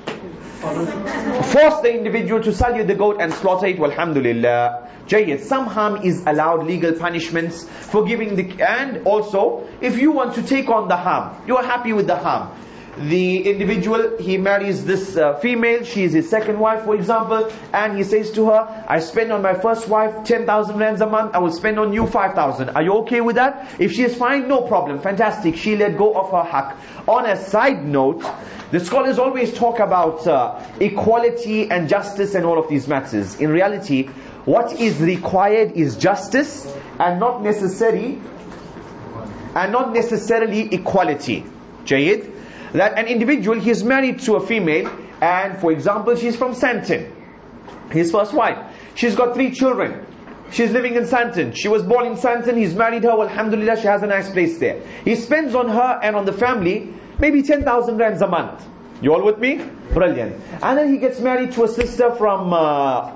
force the individual to sell you the goat and slaughter it. Walhamdulillah. Jayyid. Some harm is allowed, legal punishments, forgiving the, and also if you want to take on the harm, you are happy with the harm. The individual, he marries this uh, female, she is his second wife, for example, and he says to her, I spend on my first wife ten thousand rands a month, I will spend on you five thousand. Are you okay with that? If she is fine, no problem, fantastic, she let go of her haqq. On a side note, the scholars always talk about uh, equality and justice and all of these matters. In reality, what is required is justice and not necessary and not necessarily equality. Jayyid? That an individual, he is married to a female, and for example, she's from Santon, his first wife. She's got three children. She's living in Santon. She was born in Santon, he's married her, well, alhamdulillah, she has a nice place there. He spends on her and on the family maybe ten thousand rands a month. You all with me? Brilliant. And then he gets married to a sister from uh,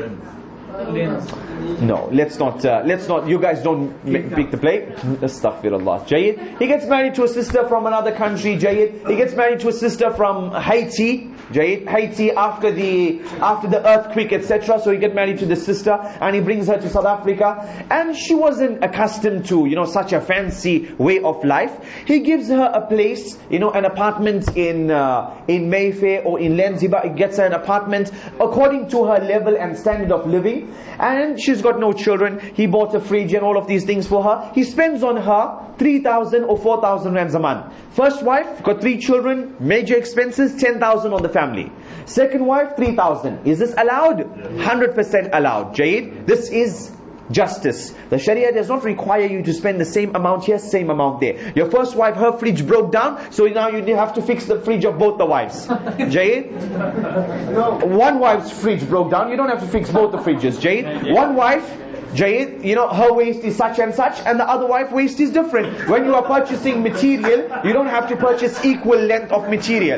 no, let's not, uh, let's not, you guys don't make, pick the plate. Astaghfirullah. Jayyid. He gets married to a sister from another country. Jayyid. He gets married to a sister from Haiti. Jayyid. Haiti after the, after the earthquake, et cetera. So he gets married to the sister and he brings her to South Africa. And she wasn't accustomed to, you know, such a fancy way of life. He gives her a place, you know, an apartment in, uh, in Mayfair or in Lenziba. He gets her an apartment according to her level and standard of living. And she's got no children. He bought a fridge and all of these things for her. He spends on her three thousand or four thousand rands a month. First wife, got three children, major expenses, ten thousand on the family. Second wife, three thousand. Is this allowed? one hundred percent allowed. Jayyid. This is justice. The Sharia does not require you to spend the same amount here, same amount there. Your first wife, her fridge broke down, so now you have to fix the fridge of both the wives. Jayyid? No. One wife's fridge broke down, you don't have to fix both the fridges. Jayyid? One wife, Jayyid, you know, her waist is such and such, and the other wife waist is different. When you are purchasing material, you don't have to purchase equal length of material.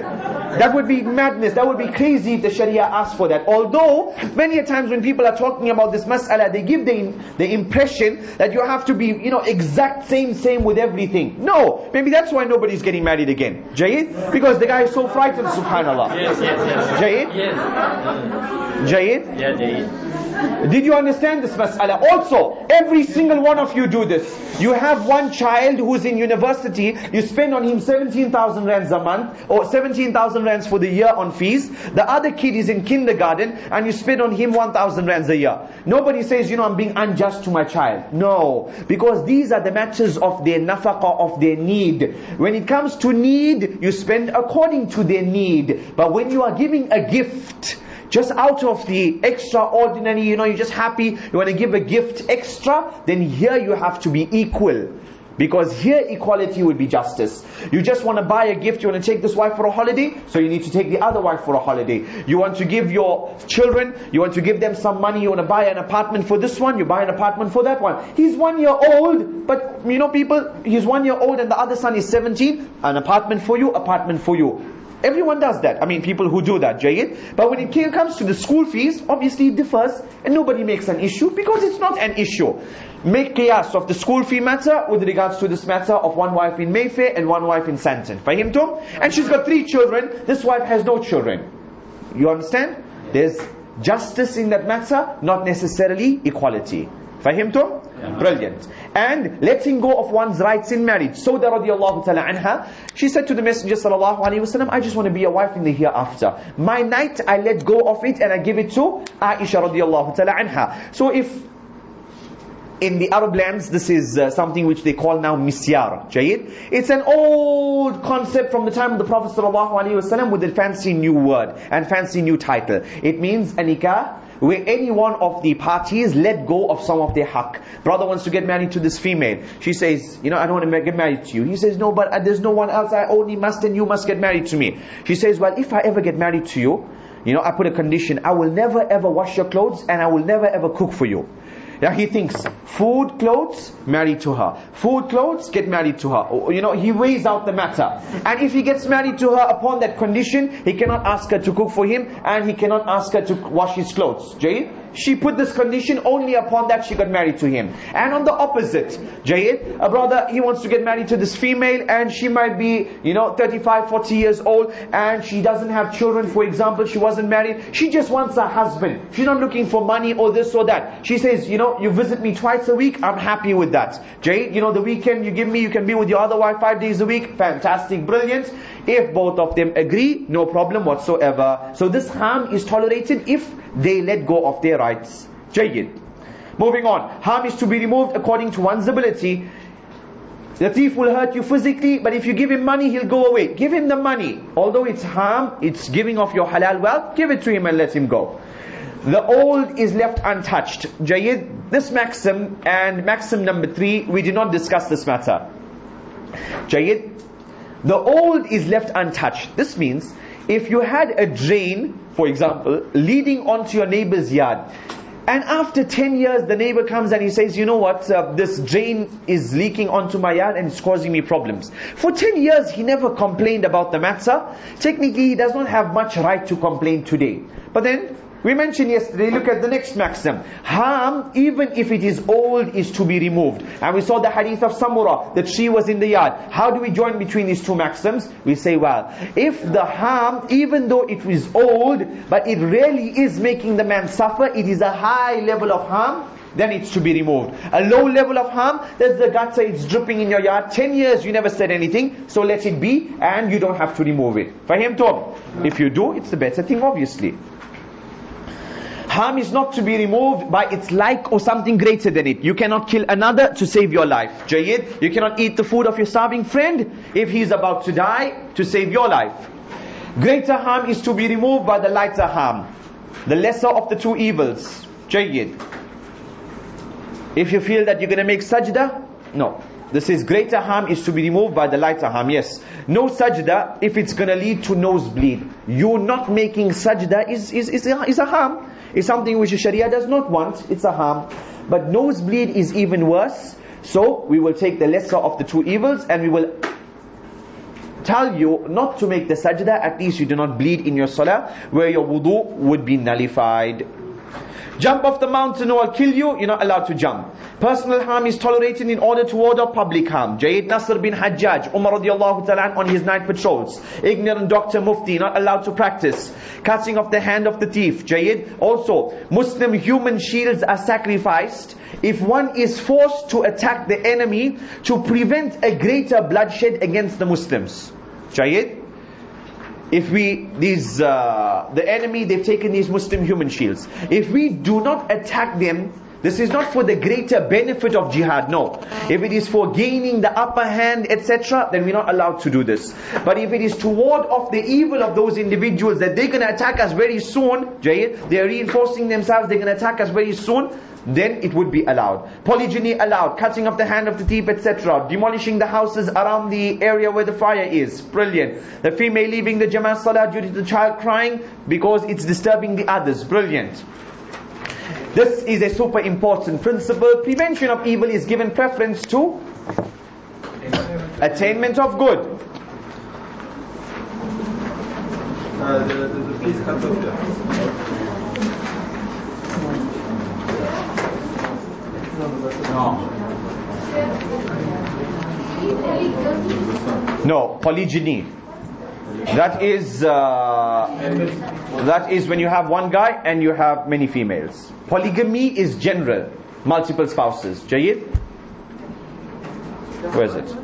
That would be madness. That would be crazy if the Sharia asked for that. Although, many a times when people are talking about this mas'ala, they give the, the impression that you have to be, you know, exact same, same with everything. No. Maybe that's why nobody's getting married again. Jayyid? Because the guy is so frightened, subhanAllah. Yes, yes, yes. Jayyid? Yes. Jayyid? Yeah, Jayyid. Did you understand this mas'ala? Also, every single one of you do this. You have one child who's in university, you spend on him seventeen thousand rands a month, or seventeen thousand rands for the year on fees. The other kid is in kindergarten, and you spend on him one thousand rands a year. Nobody says, you know, I'm being unjust to my child. No. Because these are the matters of their nafaqah, of their need. When it comes to need, you spend according to their need. But when you are giving a gift, just out of the extraordinary, you know, you're just happy, you want to give a gift extra, then here you have to be equal. Because here equality would be justice. You just want to buy a gift, you want to take this wife for a holiday, so you need to take the other wife for a holiday. You want to give your children, you want to give them some money, you want to buy an apartment for this one, you buy an apartment for that one. He's one year old, but you know people, he's one year old and the other son is seventeen, an apartment for you, apartment for you. Everyone does that. I mean, people who do that, Jayyid. But when it comes to the school fees, obviously it differs, and nobody makes an issue, because it's not an issue. Make qiyas of the school fee matter with regards to this matter of one wife in Mayfair and one wife in Santon. Fahimtum? And she's got three children, this wife has no children. You understand? There's justice in that matter, not necessarily equality. Fahimtum? Yeah. Brilliant. And letting go of one's rights in marriage. Sauda radiallahu ta'ala anha, she said to the Messenger sallallahu alayhi wasallam, I just want to be a wife in the hereafter. My night, I let go of it and I give it to Aisha radiallahu ta'ala anha. So if in the Arab lands, this is uh, something which they call now misyar. Jayyid? It's an old concept from the time of the Prophet sallallahu alayhi wasallam with a fancy new word and fancy new title. It means a nikah where any one of the parties let go of some of their haqq. Brother wants to get married to this female. She says, you know, I don't want to get married to you. He says, no, but uh, there's no one else. I only must, and you must get married to me. She says, well, if I ever get married to you, you know, I put a condition. I will never ever wash your clothes and I will never ever cook for you. Now he thinks, food, clothes, married to her. Food, clothes, get married to her. You know, he weighs out the matter. And if he gets married to her upon that condition, he cannot ask her to cook for him and he cannot ask her to wash his clothes. Jayyid? She put this condition, only upon that she got married to him. And on the opposite, Jayyid, a brother, he wants to get married to this female and she might be, you know, thirty-five, forty years old and she doesn't have children, for example, she wasn't married. She just wants a husband. She's not looking for money or this or that. She says, you know, you visit me twice a week, I'm happy with that. Jayyid, you know, the weekend you give me, you can be with your other wife five days a week. Fantastic, brilliant. If both of them agree, no problem whatsoever. So this harm is tolerated if they let go of their rights. Jayyid. Moving on. Harm is to be removed according to one's ability. The thief will hurt you physically, but if you give him money, he'll go away. Give him the money. Although it's harm, it's giving of your halal wealth, give it to him and let him go. The old is left untouched. Jayyid. This maxim and maxim number three, we did not discuss this matter. Jayyid. The old is left untouched. This means, if you had a drain, for example, leading onto your neighbor's yard, and after ten years the neighbor comes and he says, you know what, uh, this drain is leaking onto my yard and it's causing me problems. For ten years he never complained about the matter. Technically he does not have much right to complain today. But then, we mentioned yesterday, look at the next maxim. Harm, even if it is old, is to be removed. And we saw the hadith of Samura, the tree was in the yard. How do we join between these two maxims? We say, well, if the harm, even though it is old, but it really is making the man suffer, it is a high level of harm, then it's to be removed. A low level of harm, there's the gutter, it's dripping in your yard. Ten years you never said anything, so let it be, and you don't have to remove it. Fahimtum? If you do, it's the better thing, obviously. Harm is not to be removed by its like or something greater than it. You cannot kill another to save your life. Jayyid, you cannot eat the food of your starving friend if he's about to die to save your life. Greater harm is to be removed by the lighter harm, the lesser of the two evils. Jayyid. If you feel that you're going to make sajda, no. This is greater harm is to be removed by the lighter harm. Yes. No sajda if it's going to lead to nosebleed. You not making sajda is, is, is, a, is a harm. It's something which the Sharia does not want. It's a harm. But nosebleed is even worse. So we will take the lesser of the two evils and we will tell you not to make the sajda, at least you do not bleed in your salah, where your wudu would be nullified. Jump off the mountain or I'll kill you, you're not allowed to jump. Personal harm is tolerated in order to ward off public harm. Jayyid Nasr bin Hajjaj, Umar radiallahu ta'ala on his night patrols. Ignorant doctor mufti, not allowed to practice. Cutting off the hand of the thief. Jayyid. Also, Muslim human shields are sacrificed if one is forced to attack the enemy to prevent a greater bloodshed against the Muslims. Jayyid. If we, these, uh, the enemy, they've taken these Muslim human shields. If we do not attack them, this is not for the greater benefit of jihad, no. If it is for gaining the upper hand, et cetera, then we're not allowed to do this. But if it is to ward off the evil of those individuals, that they're going to attack us very soon, Jayyid, they're reinforcing themselves, they're going to attack us very soon, then it would be allowed. Polygyny allowed, cutting off the hand of the thief, et cetera. Demolishing the houses around the area where the fire is. Brilliant. The female leaving the Jama'ah Salah due to the child crying because it's disturbing the others. Brilliant. This is a super important principle. Prevention of evil is given preference to attainment of good. Uh, the, the, the, please cut off there. No, polygyny. That is uh, that is when you have one guy and you have many females. Polygamy is general, multiple spouses. Jayyid? Where is it?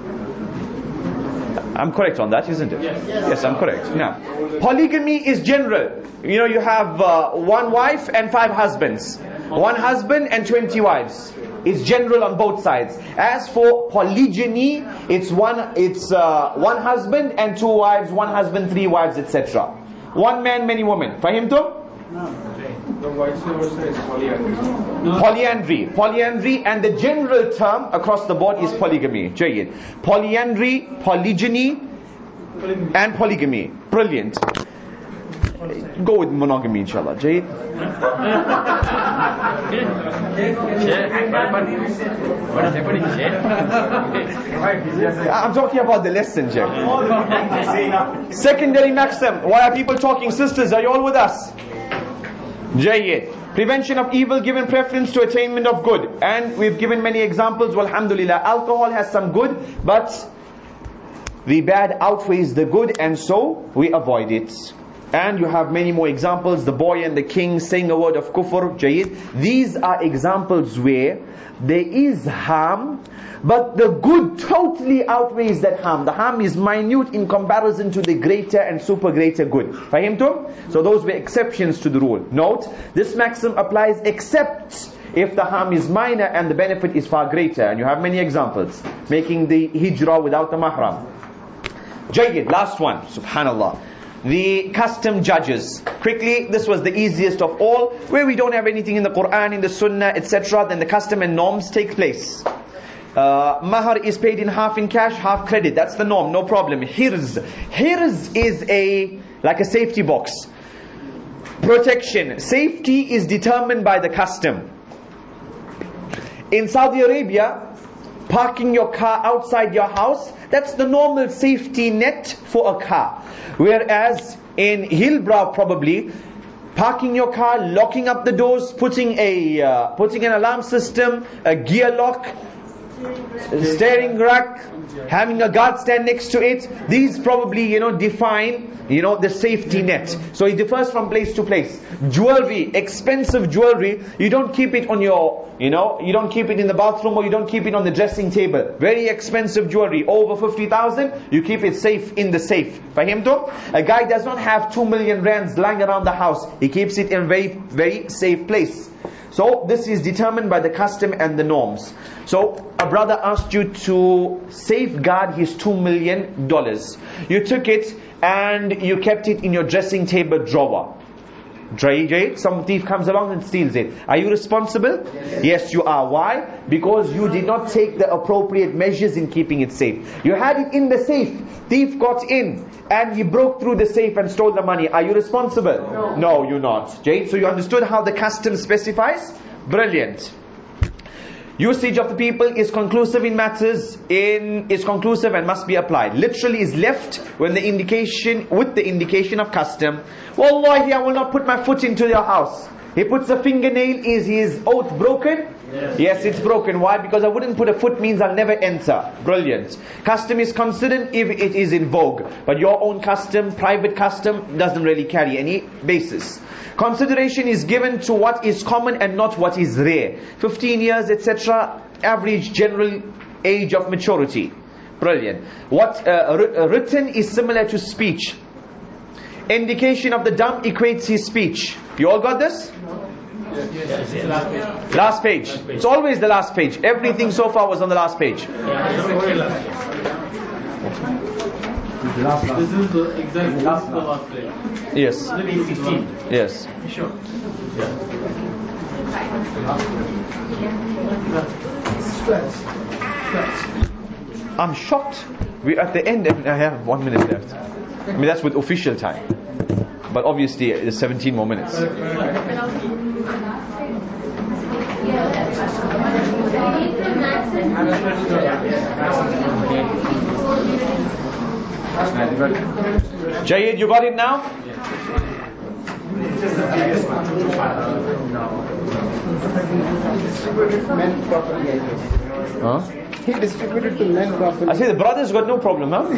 I'm correct on that, isn't it? Yes, yes I'm correct. Now, polygamy is general. You know, you have uh, one wife and five husbands. One husband and twenty wives. It's general on both sides. As for polygyny, it's one it's uh, one husband and two wives, one husband, three wives, et cetera. One man, many women. Fahimtum? The vice versa is polyandry. Polyandry. Polyandry, and the general term across the board is polygamy. Jayyid. Polyandry, polygyny, and polygamy. Brilliant. Go with monogamy, inshallah. Jayyid. I'm talking about the lesson, Jayyid. Secondary maxim. Why are people talking? Sisters, are you all with us? Jayyid. Prevention of evil given preference to attainment of good. And we've given many examples. Walhamdulillah. Alcohol has some good, but the bad outweighs the good, and so we avoid it. And you have many more examples. The boy and the king saying a word of kufr. Jayyid. These are examples where there is harm, but the good totally outweighs that harm. The harm is minute in comparison to the greater and super greater good. Fahimtum? So those were exceptions to the rule. Note, this maxim applies except if the harm is minor and the benefit is far greater. And you have many examples. Making the hijrah without the mahram. Jayyid, last one. Subhanallah. The custom judges. Quickly, this was the easiest of all. Where we don't have anything in the Quran, in the Sunnah, et cetera, then the custom and norms take place. Uh, mahar is paid in half in cash, half credit. That's the norm, no problem. Hirz. Hirz is a like a safety box. Protection. Safety is determined by the custom. In Saudi Arabia, parking your car outside your house, that's the normal safety net for a car. Whereas in Hillbrow probably, parking your car, locking up the doors, putting a uh, putting an alarm system, a gear lock, steering rack, having a guard stand next to it, these probably, you know, define, you know, the safety net. So it differs from place to place. Jewelry, expensive jewelry, you don't keep it on your, you know, you don't keep it in the bathroom, or you don't keep it on the dressing table. Very expensive jewelry, over fifty thousand, you keep it safe in the safe. Fahimtum? A guy does not have two million rands lying around the house. He keeps it in a very, very safe place. So this is determined by the custom and the norms. So a brother asked you to safeguard his two million dollars. You took it and you kept it in your dressing table drawer. Some thief comes along and steals it. Are you responsible? Yes. Yes, you are. Why? Because you did not take the appropriate measures in keeping it safe. You had it in the safe. Thief got in and he broke through the safe and stole the money. Are you responsible? No, no you're not. Jade, so you understood how the custom specifies? Brilliant. Usage of the people is conclusive in matters, in is conclusive and must be applied. Literally is left when the indication, with the indication of custom. Wallahi, I will not put my foot into your house. He puts a fingernail, is his oath broken? Yes. Yes, it's broken. Why? Because I wouldn't put a foot means I'll never enter. Brilliant. Custom is considered if it is in vogue. But your own custom, private custom, doesn't really carry any basis. Consideration is given to what is common and not what is rare. fifteen years, et cetera. Average general age of maturity. Brilliant. What uh, written is similar to speech. Indication of the dumb equates his speech. You all got this? Yes, yes, yes. Last page. Last page. It's always the last page. Everything so far was on the last page. This is the exact last, the last page. Yes. Yes. Sure. I'm shocked. We're at the end and I have one minute left. I mean, that's with official time. But obviously, there's seventeen more minutes. Jayed, you got it now? Huh? He distributed to men properly. I say the brothers got no problem, huh?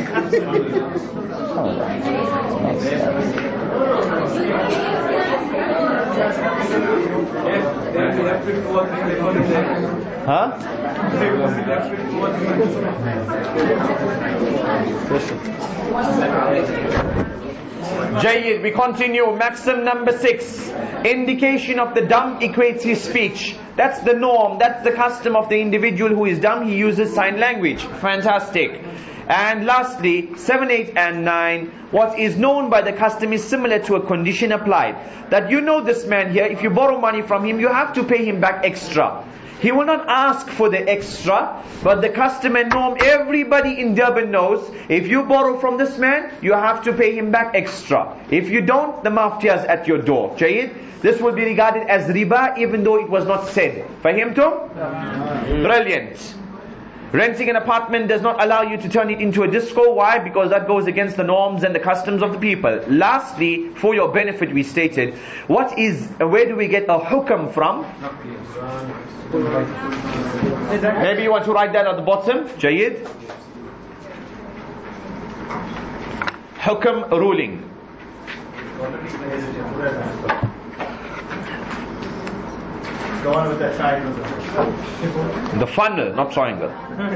Huh? Jayyid, we continue. Maxim number six. Indication of the dumb equates his speech. That's the norm, that's the custom of the individual who is dumb. He uses sign language. Fantastic. And lastly, seven, eight and nine. What is known by the custom is similar to a condition applied. That you know this man here, if you borrow money from him, you have to pay him back extra. He will not ask for the extra, but the custom and norm, everybody in Durban knows, if you borrow from this man, you have to pay him back extra. If you don't, the mafia is at your door. Jayyid? This will be regarded as riba even though it was not said. Fahimtum? Brilliant. Renting an apartment does not allow you to turn it into a disco. Why? Because that goes against the norms and the customs of the people. Lastly, for your benefit, we stated, what is, where do we get a hukam from? Maybe you want to write that at the bottom. Jayyid. Hukam, ruling. The one with the triangle. The funnel, not triangle.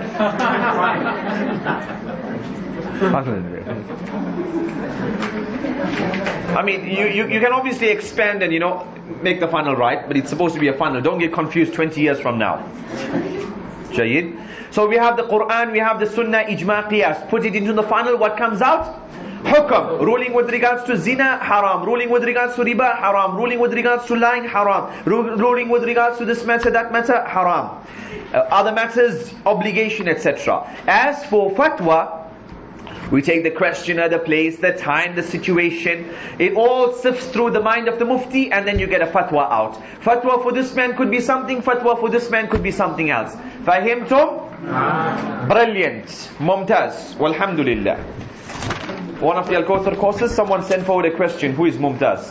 I mean, you, you, you can obviously expand and, you know, make the funnel right, but it's supposed to be a funnel. Don't get confused twenty years from now. Jayyid. So we have the Quran, we have the Sunnah, Ijma, Qiyas. Put it into the funnel, what comes out? Hukam, ruling with regards to zina, haram. Ruling with regards to riba, haram. Ruling with regards to lying, haram. Ru ruling with regards to this matter, that matter, haram. Uh, other matters, obligation, et cetera. As for fatwa, we take the questioner, the place, the time, the situation. It all sifts through the mind of the mufti and then you get a fatwa out. Fatwa for this man could be something, fatwa for this man could be something else. Fahimtum? Brilliant. Mumtaz. Walhamdulillah. One of the Al-Kawthar courses, someone sent forward a question. Who is Mumtaz?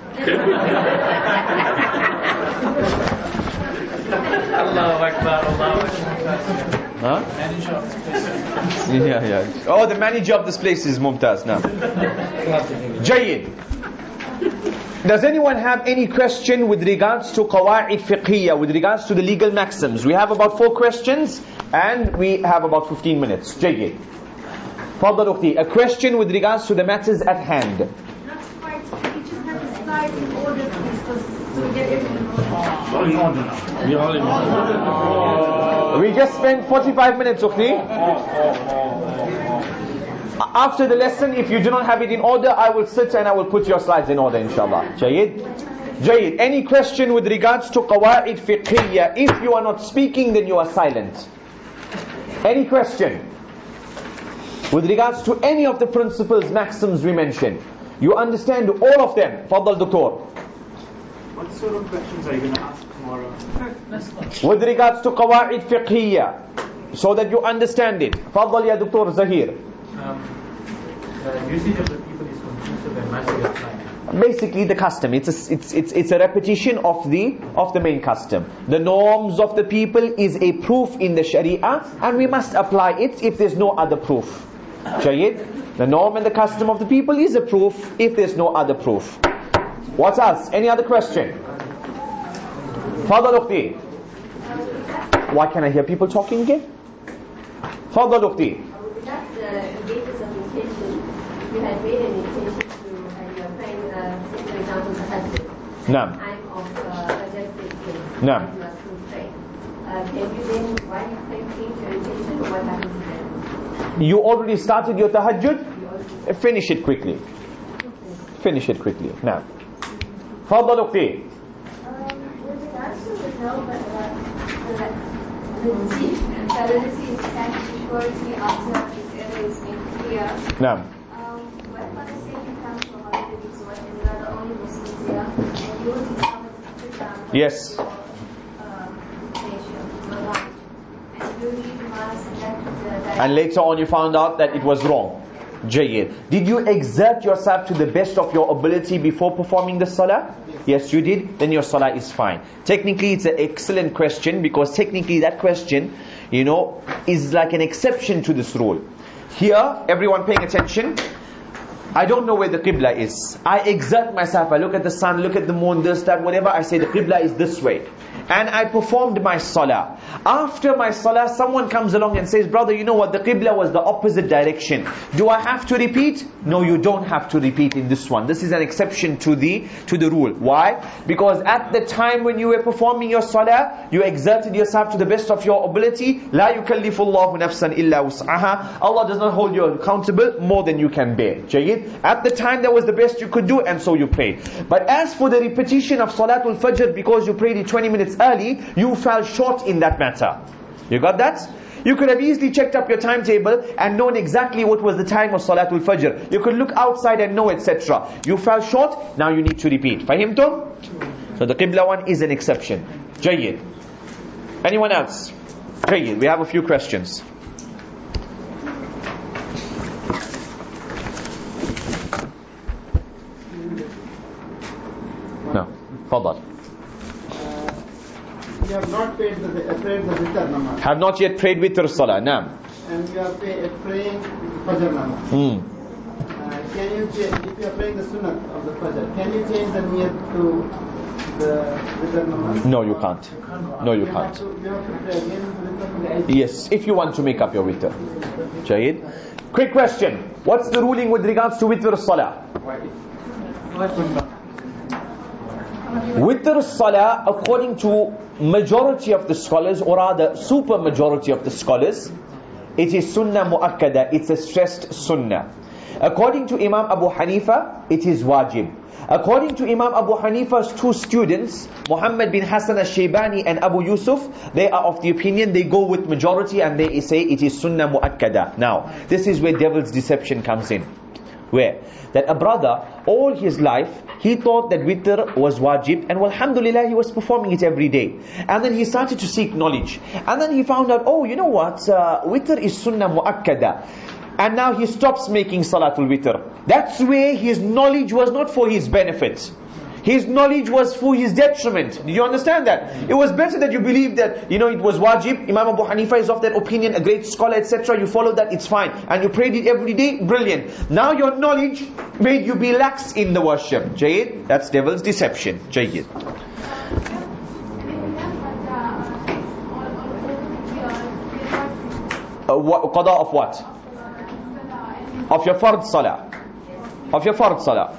Allahu Akbar, Allahu Akbar. Huh? Yeah, yeah. Oh, the manager of this place is Mumtaz now. Jayyid. Does anyone have any question with regards to Qawa'id Fiqhiyya, with regards to the legal maxims? We have about four questions and we have about fifteen minutes. Jayyid. Fadal Ukhti, a question with regards to the matters at hand. Not quite. You just have to slide in order to, to get everything order. We just spent forty-five minutes, Ukhti. After the lesson, if you do not have it in order, I will sit and I will put your slides in order, inshallah. Jayyid? Jayyid. Any question with regards to Qawa'id Fiqhiyya? If you are not speaking, then you are silent. Any question? With regards to any of the principles, maxims we mentioned. You understand all of them. Fadal Doctor. What sort of questions are you going to ask tomorrow? With regards to qawaid fiqhiyya, so that you understand it. Fadal ya Doctor Zahir. Um, the usage of the people is conclusive and match your time. Basically the custom, it's a, it's, it's, it's a repetition of the of the main custom. The norms of the people is a proof in the Sharia, and we must apply it if there's no other proof. Jayyid? The norm and the custom of the people is a proof if there's no other proof. What else? Any other question? Fadal Ukhti. Why can't I hear people talking again? Fadal Ukhti. That's the basis of intention. You had made an intention to, and you're praying, uh, say for example, the husband. Naam. Time of uh, adjusted things. Naam. You are still praying. Uh, can you then, while you pray, change your intention, or what happens then? You already started your tahajjud? Finish it quickly. Finish it quickly. Now. Fadal Ukhti. With regards to the no, but the chief validity is statutory after this area is made clear. Naam. What about the same comes from holiday resort and you are the only Muslims here and you will be covered with the Yes. and you need to mask that And later on you found out that it was wrong. Jayyid. Did you exert yourself to the best of your ability before performing the salah? Yes, you did. Then your salah is fine. Technically, it's an excellent question, because technically that question, you know, is like an exception to this rule. Here, everyone paying attention. I don't know where the Qibla is. I exert myself. I look at the sun, look at the moon, this, that, whatever. I say the Qibla is this way. And I performed my salah. After my salah, someone comes along and says, brother, you know what? The Qibla was the opposite direction. Do I have to repeat? No, you don't have to repeat in this one. This is an exception to the to the rule. Why? Because at the time when you were performing your salah, you exerted yourself to the best of your ability. La yukallifullahu nafsan illa wus'aha. Allah does not hold you accountable more than you can bear. Jayyid? At the time that was the best you could do, and so you prayed. But as for the repetition of Salatul Fajr, because you prayed it twenty minutes early, you fell short in that matter. You got that? You could have easily checked up your timetable and known exactly what was the time of Salatul Fajr. You could look outside and know, et cetera. You fell short, now you need to repeat. Fahimtum? So the Qibla one is an exception. Jayyid. Anyone else? Jayyid. We have a few questions. No. Fadal. You have not paid the, prayed the Witr namaz. Have not yet prayed Witr Salah. Naam. And you are pay, praying Fajr namaz. Hmm. Uh, can you change, if you are praying the Sunnah of the Fajr, can you change the niyat to the Witr namaz? No, you can't. No, you You can't. have to, you have to pray again Witr. Yes, if you want to make up your Witr. Jayid. Quick question. What's the ruling with regards to Witr Salah? Witr Salah, according to majority of the scholars, or rather super majority of the scholars, it is Sunnah Mu'akkada. It's a stressed Sunnah. According to Imam Abu Hanifa, it is wajib. According to Imam Abu Hanifa's two students, Muhammad bin Hassan al-Shaybani and Abu Yusuf, they are of the opinion, they go with majority and they say it is Sunnah Mu'akkada. Now, this is where devil's deception comes in. Where? That a brother, all his life, he thought that witr was wajib, and alhamdulillah, he was performing it every day. And then he started to seek knowledge. And then he found out, oh, you know what, uh, witr is sunnah mu'akkada. And now he stops making salatul witr. That's where his knowledge was not for his benefit. His knowledge was for his detriment. Did you understand that? It was better that you believe that, you know, it was wajib. Imam Abu Hanifa is of that opinion, a great scholar, et cetera. You follow that, it's fine. And you prayed it every day, brilliant. Now your knowledge made you be lax in the worship. Jayyid? That's devil's deception. Jayyid. Uh, what, qada of what? Of your fard salah. Of your fard salah.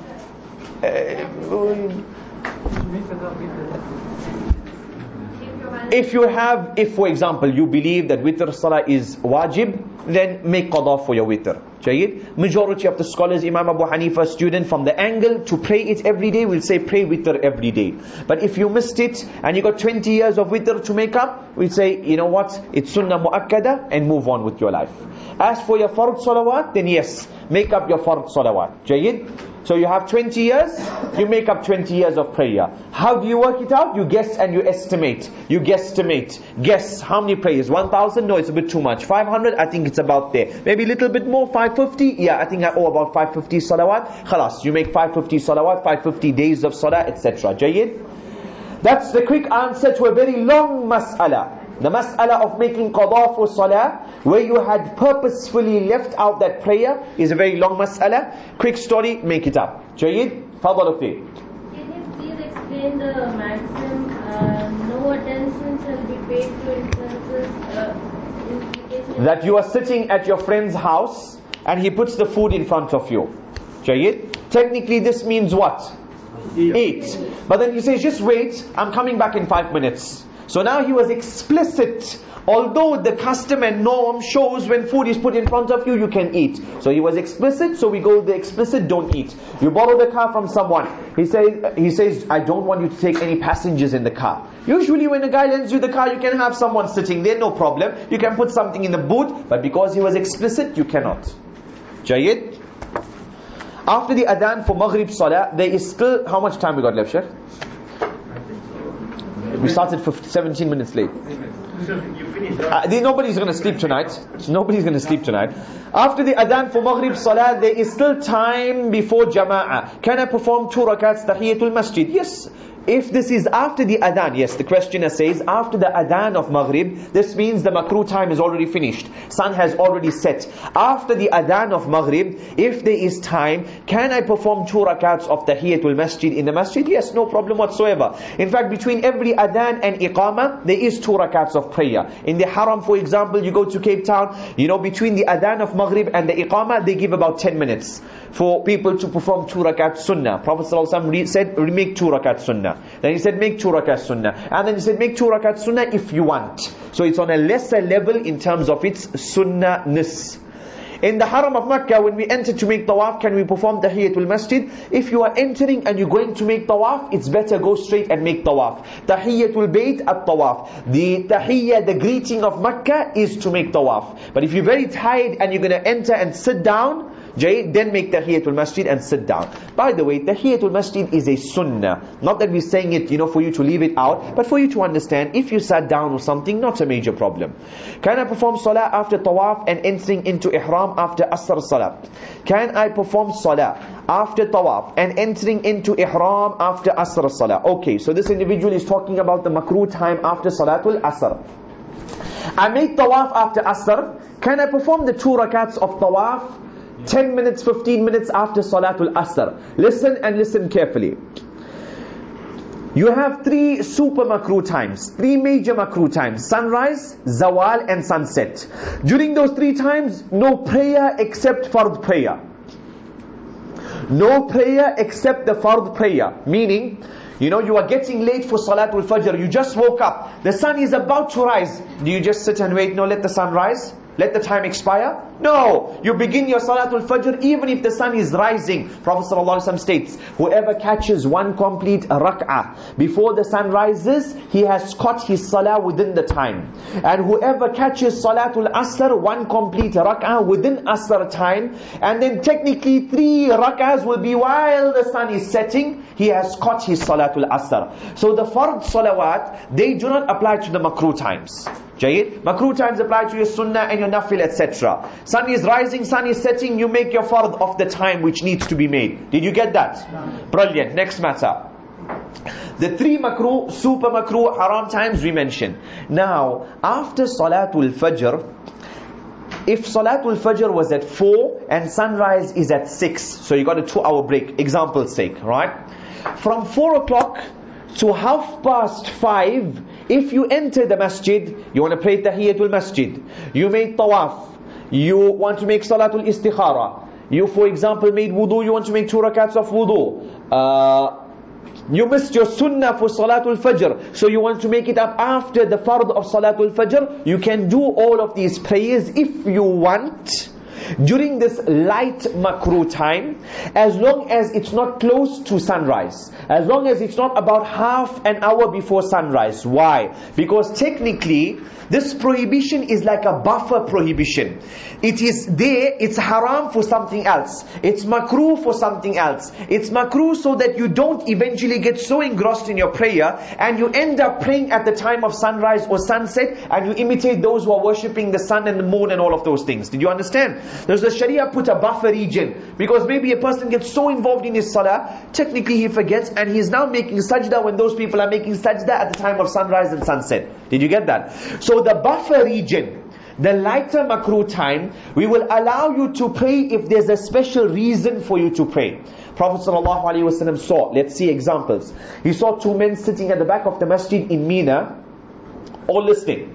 If you have, if for example you believe that witr salah is wajib, then make qada for your witr. Jayyid? Majority of the scholars, Imam Abu Hanifa student, from the angle to pray it every day, will say pray witr every day. But if you missed it and you got twenty years of witr to make up, we say, you know what, it's sunnah mu'akkada, and move on with your life. As for your fard salawat, then yes, make up your fard salawat. Jayyid? So you have twenty years, you make up twenty years of prayer. How do you work it out? You guess and you estimate. You guesstimate. Guess how many prayers? one thousand? No, it's a bit too much. five hundred? I think it's about there. Maybe a little bit more, five fifty? Yeah, I think I owe about five fifty salawat. Khalas, you make five fifty salawat, five fifty days of salah, et cetera. Jayyid? That's the quick answer to a very long mas'ala. The mas'ala of making qada for salah, where you had purposefully left out that prayer, is a very long mas'ala. Quick story, make it up. Jayyid? Fadal Ufi. Can you please explain the maxim, uh, no attention shall be paid to instances, uh, implication That you are sitting at your friend's house and he puts the food in front of you. Jayyid? Technically this means what? Eat. But then he says, just wait, I'm coming back in five minutes. So now he was explicit. Although the custom and norm shows when food is put in front of you, you can eat. So he was explicit, so we go with the explicit, don't eat. You borrow the car from someone. He says, he says, I don't want you to take any passengers in the car. Usually when a guy lends you the car, you can have someone sitting there, no problem. You can put something in the boot, but because he was explicit, you cannot. Jayyid? After the adhan for Maghrib Salah, there is still, how much time we got left, Sheikh? We started fifteen, seventeen minutes late. Uh, nobody's going to sleep tonight. Nobody's going to sleep tonight. After the adhan for Maghrib Salah, there is still time before Jama'ah. Can I perform two rakats Tahiyatul Masjid? Yes. If this is after the adhan, yes, the questioner says, after the adhan of Maghrib, this means the makruh time is already finished. Sun has already set. After the adhan of Maghrib, if there is time, can I perform two rakats of Tahiyatul Masjid in the masjid? Yes, no problem whatsoever. In fact, between every adhan and iqamah, there is two rakats of prayer. In the haram, for example, you go to Cape Town, you know, between the adhan of Maghrib and the iqamah, they give about ten minutes for people to perform two rakat sunnah. Prophet ﷺ said, make two rakat sunnah. Then he said, make two rakat sunnah. And then he said, make two rakat sunnah if you want. So it's on a lesser level in terms of its sunnah-ness. In the haram of Makkah, when we enter to make tawaf, can we perform Tahiyatul Masjid? If you are entering and you're going to make tawaf, it's better go straight and make tawaf. Tahiyatul Bayt at tawaf. The tahiyyah, the greeting of Makkah is to make tawaf. But if you're very tired and you're going to enter and sit down, Jay, then make Tahiyatul Masjid and sit down. By the way, Tahiyatul Masjid is a sunnah. Not that we're saying it, you know, for you to leave it out, but for you to understand, if you sat down or something, not a major problem. Can I perform salah after tawaf and entering into ihram after asr salah? Can I perform salah after tawaf and entering into ihram after asr salah? Okay, so this individual is talking about the makruh time after salatul asr. I make tawaf after asr. Can I perform the two rakats of tawaf ten minutes, fifteen minutes after Salatul Asr? Listen and listen carefully. You have three super makruh times, three major makruh times: sunrise, zawal and sunset. During those three times, no prayer except fard prayer. No prayer except the fard prayer. Meaning, you know, you are getting late for Salatul Fajr, you just woke up, the sun is about to rise. Do you just sit and wait, no, let the sun rise? Let the time expire? No. You begin your Salatul Fajr even if the sun is rising. Prophet ﷺ states, whoever catches one complete rak'ah before the sun rises, he has caught his salah within the time. And whoever catches Salatul Asr, one complete rak'ah within Asr time, and then technically three rak'ahs will be while the sun is setting, he has caught his Salatul Asr. So the fard salawat, they do not apply to the makruh times. Jayyid? Makruh times apply to your sunnah and your nafil, et cetera. Sun is rising, sun is setting, you make your fard of the time which needs to be made. Did you get that? Brilliant. Next matter. The three makruh, super makruh, haram times we mentioned. Now, after Salatul Fajr, if Salatul Fajr was at four and sunrise is at six, so you got a two hour break, example's sake, right? From four o'clock to half past five, if you enter the masjid, you want to pray Tahiyatul Masjid, you made tawaf, you want to make Salatul Istikhara, you for example made wudu, you want to make two rakats of wudu, uh, you missed your sunnah for Salatul Fajr, so you want to make it up after the fard of Salatul Fajr, you can do all of these prayers if you want. during this light makruh time, as long as it's not close to sunrise, as long as it's not about half an hour before sunrise. Why? Because technically this prohibition is like a buffer prohibition. It is there, it's haram for something else, it's makruh for something else. It's makruh so that you don't eventually get so engrossed in your prayer and you end up praying at the time of sunrise or sunset, and you imitate those who are worshipping the sun and the moon and all of those things. Did you understand? There's the Sharia put a buffer region, because maybe a person gets so involved in his salah, technically he forgets, and he's now making sajda when those people are making sajda at the time of sunrise and sunset. Did you get that? So the buffer region, the lighter makruh time, we will allow you to pray if there's a special reason for you to pray. Prophet ﷺ saw, let's see examples. He saw two men sitting at the back of the masjid in Mina, all listening.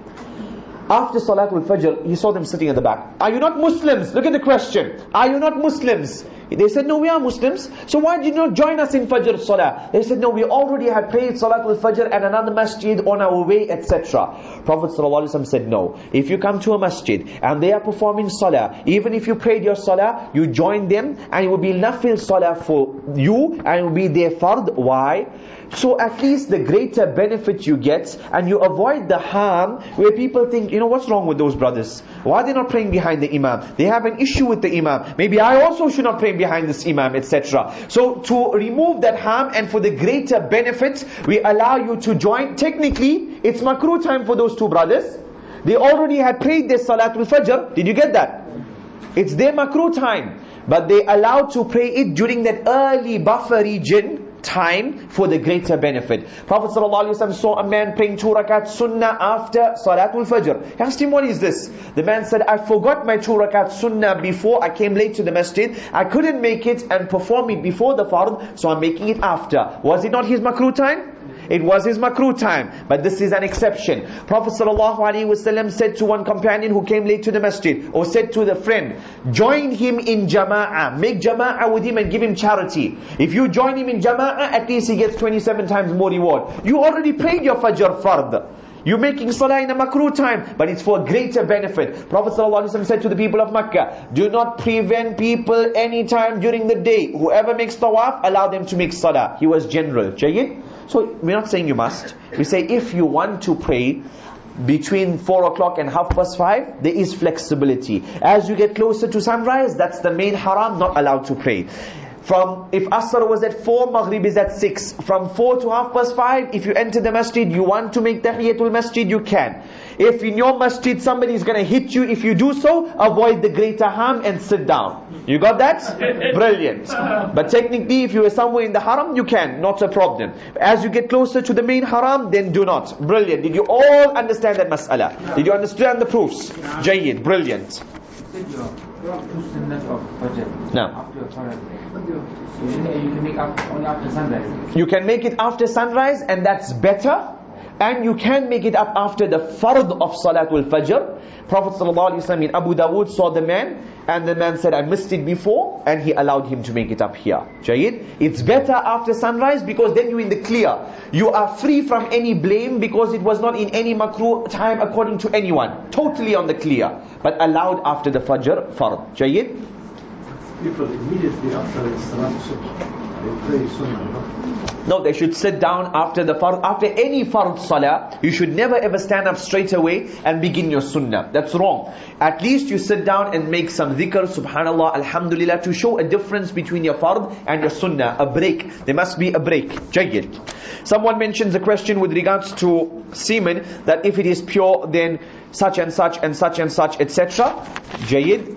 After Salatul Fajr, he saw them sitting at the back. Are you not Muslims? Look at the question. Are you not Muslims? They said, no, we are Muslims. So why did you not join us in Fajr Salah? They said, no, we already had prayed Salatul Fajr at another masjid on our way, et cetera. Prophet ﷺ said, no. If you come to a masjid and they are performing Salah, even if you prayed your Salah, you join them, and it will be nafil Salah for you, and it will be their fard. Why? So at least the greater benefit you get, and you avoid the harm where people think, you know, what's wrong with those brothers? Why are they not praying behind the Imam? They have an issue with the Imam. Maybe I also should not pray behind this Imam, et cetera. So to remove that harm and for the greater benefit, we allow you to join. Technically, it's makruh time for those two brothers. They already had prayed their Salatul Fajr. Did you get that? It's their makruh time. But they allowed to pray it during that early buffer region time for the greater benefit. Prophet ﷺ saw a man praying two rakat sunnah after Salatul Fajr. He asked him, what is this? The man said, I forgot my two rakat sunnah before, I came late to the masjid, I couldn't make it and perform it before the fard, so I'm making it after. Was it not his makruh time? It was his makruh time, but this is an exception. Prophet ﷺ said to one companion who came late to the masjid, or said to the friend, join him in jama'ah, make jama'ah with him and give him charity. If you join him in jama'ah, at least he gets twenty-seven times more reward. You already prayed your fajr fard. You're making salah in a makruh time, but it's for greater benefit. Prophet ﷺ said to the people of Makkah, do not prevent people any time during the day. Whoever makes tawaf, allow them to make salah. He was general. Jayyid? So we're not saying you must. We say if you want to pray between four o'clock and half past five, there is flexibility. As you get closer to sunrise, that's the main haram, not allowed to pray. From, if Asr was at four, Maghrib is at six. From four to half past five, if you enter the masjid, you want to make Tahiyatul Masjid, you can. If in your masjid somebody is going to hit you, if you do so, avoid the greater harm and sit down. You got that? Brilliant. But technically, if you are somewhere in the haram, you can, not a problem. As you get closer to the main haram, then do not. Brilliant. Did you all understand that mas'ala? Did you understand the proofs? Jayyid. Brilliant. Now, you can make up only after sunrise. You can make it after sunrise, and that's better. And you can make it up after the fard of Salatul Fajr. Prophet ﷺ in Abu Dawood saw the man, and the man said, I missed it before, and he allowed him to make it up here. Jayyid? It's better after sunrise, because then you're in the clear. You are free from any blame, because it was not in any makruh time according to anyone. Totally on the clear. But allowed after the Fajr fard. Jayyid? People immediately after the Salatul Subh, they pray Sunnah. No, they should sit down after the fard. After any fard salah, you should never ever stand up straight away and begin your sunnah. That's wrong. At least you sit down and make some dhikr, subhanallah, alhamdulillah, to show a difference between your fard and your sunnah. A break. There must be a break. Jayyid. Someone mentions a question with regards to semen, that if it is pure, then such and such and such and such, et cetera. Jayyid.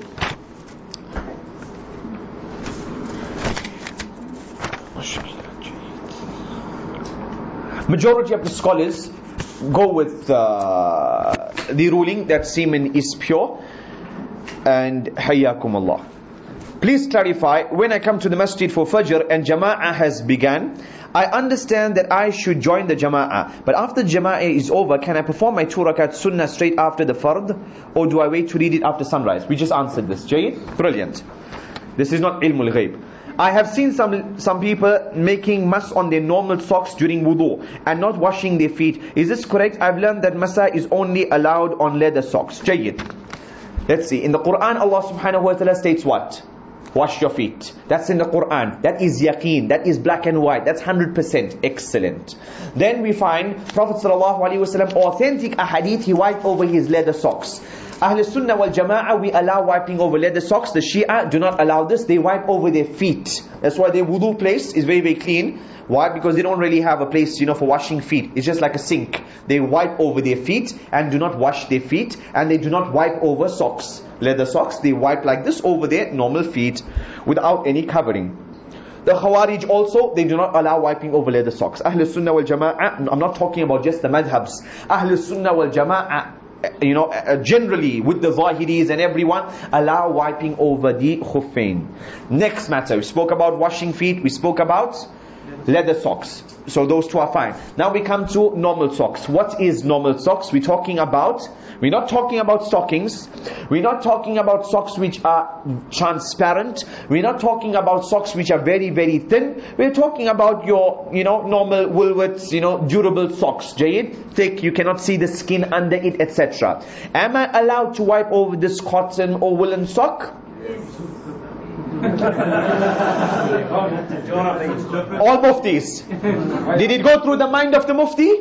Majority of the scholars go with uh, the ruling that semen is pure. And hayyakum Allah. Please clarify, when I come to the masjid for Fajr and Jama'ah has begun, I understand that I should join the Jama'ah. But after Jama'ah is over, can I perform my two rakat sunnah straight after the fard? Or do I wait to read it after sunrise? We just answered this. Jayyid? Brilliant. This is not ilmul ghaib. I have seen some some people making mas on their normal socks during wudu and not washing their feet. Is this correct? I've learned that masa is only allowed on leather socks. Jayyid. Let's see. In the Quran, Allah subhanahu wa ta'ala states what? Wash your feet. That's in the Quran. That is yaqeen. That is black and white. That's one hundred percent. Excellent. Then we find Prophet sallallahu alaihi wasallam, authentic ahadith, he wiped over his leather socks. Ahl Sunnah wal Jama'ah, we allow wiping over leather socks. The Shia do not allow this. They wipe over their feet. That's why their wudu place is very, very clean. Why? Because they don't really have a place, you know, for washing feet. It's just like a sink. They wipe over their feet and do not wash their feet. And they do not wipe over socks. Leather socks, they wipe like this over their normal feet without any covering. The Khawarij also, they do not allow wiping over leather socks. Ahl Sunnah wal Jama'ah, I'm not talking about just the madhabs. Ahl Sunnah wal Jama'ah, you know, uh, generally with the Zahiris and everyone, allow wiping over the khuffain. Next matter, we spoke about washing feet, we spoke about leather socks. So those two are fine. Now we come to normal socks. What is normal socks? We're talking about, we're not talking about stockings. We're not talking about socks which are transparent. We're not talking about socks which are very, very thin. We're talking about your, you know, normal Woolworths, you know, durable socks. Jayid, thick, you cannot see the skin under it, et cetera. Am I allowed to wipe over this cotton or woolen sock? All muftis. Did it go through the mind of the mufti?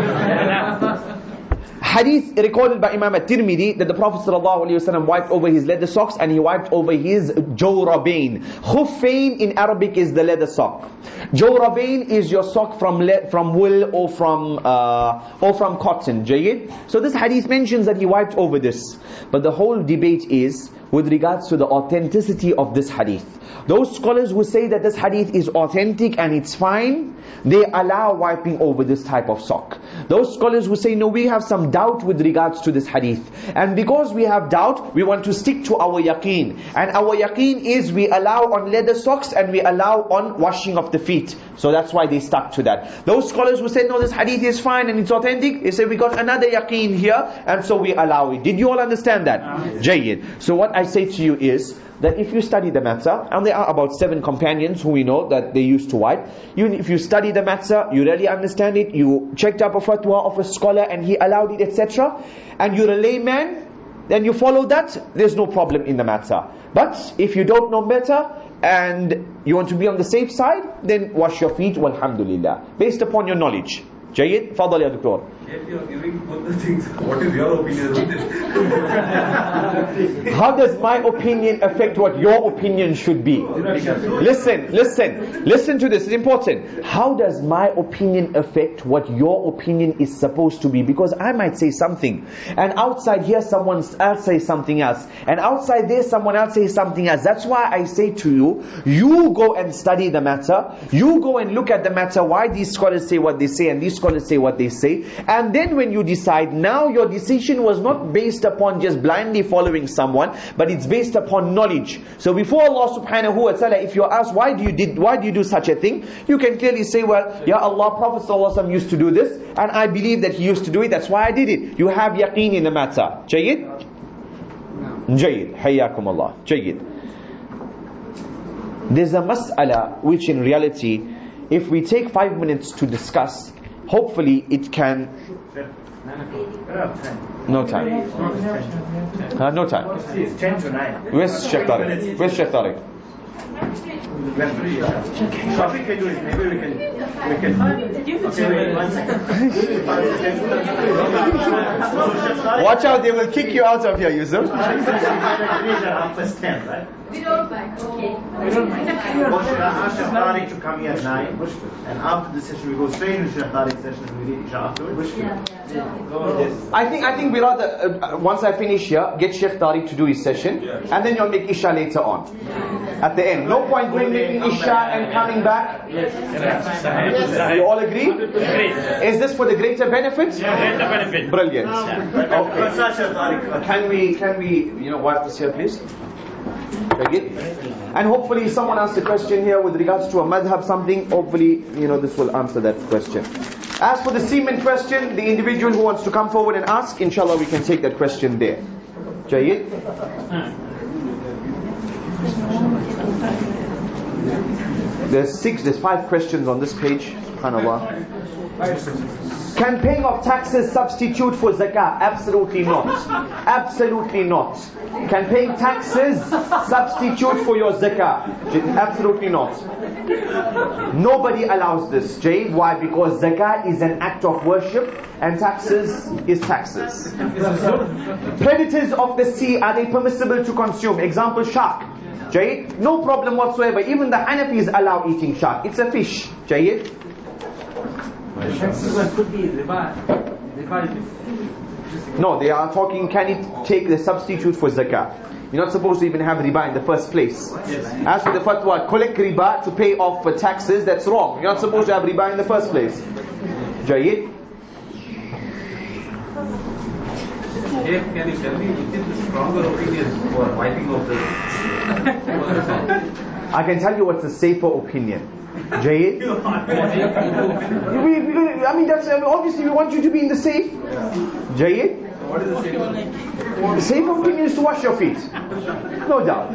Hadith recorded by Imam at-Tirmidhi that the Prophet ﷺ wiped over his leather socks and he wiped over his jawrabain. Khuffain in Arabic is the leather sock. Jawrabain is your sock from le from wool or from uh, or from cotton. Jayyid? So this hadith mentions that he wiped over this. But the whole debate is with regards to the authenticity of this hadith. Those scholars who say that this hadith is authentic and it's fine, they allow wiping over this type of sock. Those scholars who say no, we have some doubt with regards to this hadith. And because we have doubt, we want to stick to our yaqeen. And our yaqeen is we allow on leather socks and we allow on washing of the feet. So that's why they stuck to that. Those scholars who said no, this hadith is fine and it's authentic, they say we got another yaqeen here and so we allow it. Did you all understand that? Jayyid. So what I say to you is that if you study the matter, and there are about seven companions who we know that they used to wipe, you, if you study the matter, you really understand it, you checked up a fatwa of a scholar and he allowed it, et cetera, and you're a layman, then you follow that, there's no problem in the matter. But if you don't know better and you want to be on the safe side, then wash your feet, walhamdulillah, based upon your knowledge. Jayyid, Fadal ya Doctor. If you are giving both the things, what is your opinion on this? How does my opinion affect what your opinion should be? Listen, listen, listen to this, it's important. How does my opinion affect what your opinion is supposed to be? Because I might say something, and outside here someone else says something else, and outside there someone else says something else. That's why I say to you, you go and study the matter, you go and look at the matter, why these scholars say what they say, and these scholars say what they say, and then when you decide, now your decision was not based upon just blindly following someone, but it's based upon knowledge. So before Allah subhanahu wa ta'ala, if you're asked why do you did why do you do such a thing, you can clearly say, well, Ya Allah, Prophet sallallahu alaihi wasallam used to do this, and I believe that he used to do it, that's why I did it. You have yaqeen in the matter. Jayyid? Jayyid. Hayyakum Allah. Jayyid. There's a mas'ala which in reality, if we take five minutes to discuss, hopefully it can... No time. Uh, no time. It's ten to nine. Where's Sheikh Tariq? Where's Sheikh Tariq? So what we can do is maybe we can we can okay, wait one second. Watch out, they will kick you out of here, Yusuf. Half past ten, right? We don't mind. Okay. We don't mind. Or should I ask Sheikh Tariq to come here at nine? And after the session we go straight into Sheikh Tariq's session and we read Isha afterwards? Yeah, yeah. I think I think we rather uh, once I finish here, get Sheikh Tariq to do his session, and then you'll make Isha later on. At the end. No point going making Isha and coming back. You all agree? Is this for the greater benefit? Greater benefit. Brilliant. Okay. Can we can we you know wipe this here, please? And hopefully someone asked a question here with regards to a madhab something. Hopefully, you know, this will answer that question. As for the semen question, the individual who wants to come forward and ask, inshallah we can take that question there. Jayyid? There's six, there's five questions on this page. SubhanAllah. Can paying of taxes substitute for zakah? Absolutely not. Absolutely not. Can paying taxes substitute for your zakah? Absolutely not. Nobody allows this. Jay, why? Because zakah is an act of worship and taxes is taxes. Predators of the sea, are they permissible to consume? Example, shark. Jay, no problem whatsoever. Even the Hanafis allow eating shark. It's a fish. Jay. Could be riba. No, they are talking, can it take the substitute for zakah? You're not supposed to even have riba in the first place. As for the fatwa, collect riba to pay off for taxes, that's wrong. You're not supposed to have riba in the first place. Jayyid? Here, can you tell me which is the stronger opinion for wiping off the... I can tell you what's the safer opinion. Jayyid? we, we, I mean, that's obviously we want you to be in the safe. Jayyid? What is the safer opinion? The safer opinion is to wash your feet. No doubt.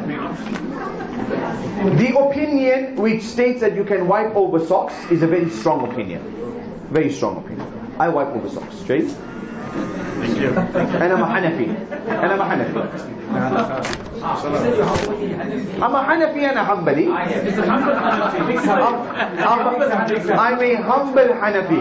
The opinion which states that you can wipe over socks is a very strong opinion. Very strong opinion. I wipe over socks. Jayyid? Thank you. And I'm a Hanafi. And I'm a Hanafi. I'm a Hanafi and a Hanbali. I'm, I'm a humble Hanafi.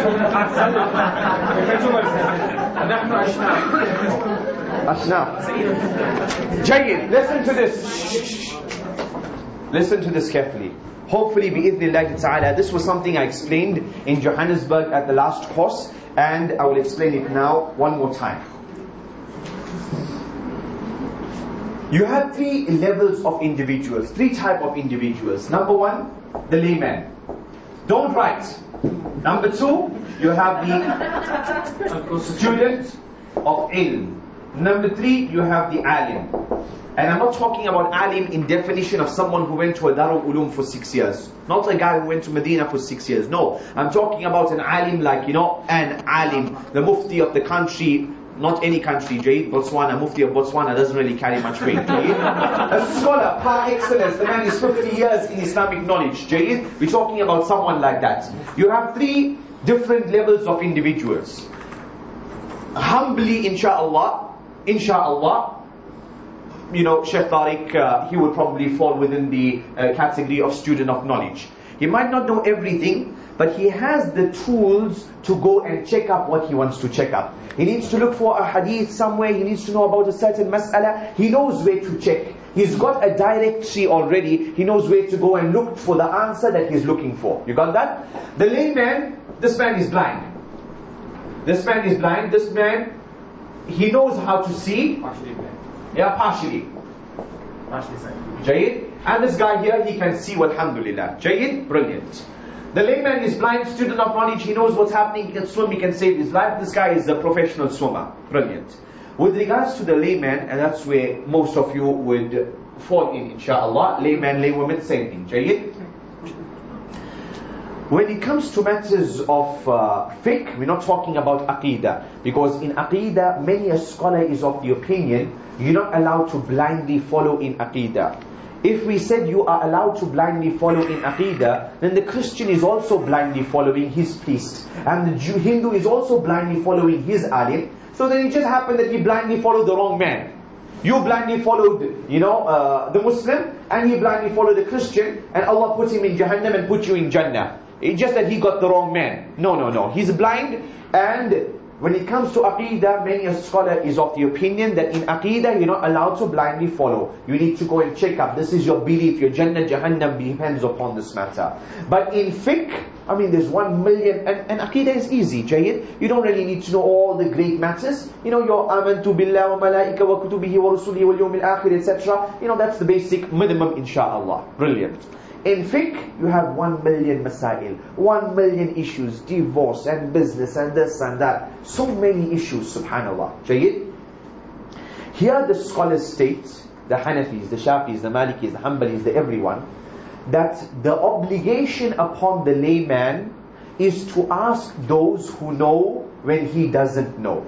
Ashnaf. Jayyid, listen to this. Listen to this carefully. Hopefully, bi'idhnillahi ta'ala, this was something I explained in Johannesburg at the last course, and I will explain it now one more time. You have three levels of individuals, three type of individuals. Number one, the layman. Don't write. Number two, you have the student of ilm. Number three, you have the alim. And I'm not talking about alim in definition of someone who went to a Darul Ulum for six years. Not a guy who went to Medina for six years. No, I'm talking about an alim like, you know, an alim, the mufti of the country. Not any country, Jayyid, Botswana, Mufti of Botswana doesn't really carry much weight, Jayyid. A scholar, par excellence, the man is fifty years in Islamic knowledge, Jayyid. We're talking about someone like that. You have three different levels of individuals. Humbly, inshaAllah, inshaAllah, you know, Sheikh Tariq, uh, he would probably fall within the uh, category of student of knowledge. He might not know everything, but he has the tools to go and check up what he wants to check up. He needs to look for a hadith somewhere, he needs to know about a certain mas'ala, he knows where to check. He's got a directory already, he knows where to go and look for the answer that he's looking for. You got that? The layman, this man is blind. This man is blind, this man, he knows how to see. Partially blind. Yeah, partially. Partially signed. Jayyid. And this guy here, he can see, walhamdulillah. Jayyid, brilliant. The layman is blind, student of knowledge, he knows what's happening, he can swim, he can save his life. This guy is a professional swimmer. Brilliant. With regards to the layman, and that's where most of you would fall in, inshaAllah. Layman, laywoman, same thing. Jayyid. When it comes to matters of uh, fiqh, we're not talking about aqidah. Because in aqidah, many a scholar is of the opinion, you're not allowed to blindly follow in aqidah. If we said you are allowed to blindly follow in aqidah, then the Christian is also blindly following his priest. And the Jew, Hindu is also blindly following his alim. So then it just happened that he blindly followed the wrong man. You blindly followed, you know, uh, the Muslim, and he blindly followed the Christian, and Allah put him in Jahannam and put you in Jannah. It's just that he got the wrong man. No, no, no. He's blind, and when it comes to aqidah, many a scholar is of the opinion that in aqidah you're not allowed to blindly follow. You need to go and check up. This is your belief. Your Jannah, Jahannam depends upon this matter. But in fiqh, I mean, there's one million, and, and aqidah is easy, Jayyid. You don't really need to know all the great matters. You know, your amantu billah wa malaika wa kutubihi wa rusulihi wal yawmil akhir, et cetera. You know, that's the basic minimum, inshaAllah. Brilliant. In fiqh, you have one million masail, one million issues, divorce and business and this and that. So many issues, subhanallah. Jayyid? Here the scholars state, the Hanafis, the Shafis, the Malikis, the Hanbalis, the everyone, that the obligation upon the layman is to ask those who know when he doesn't know.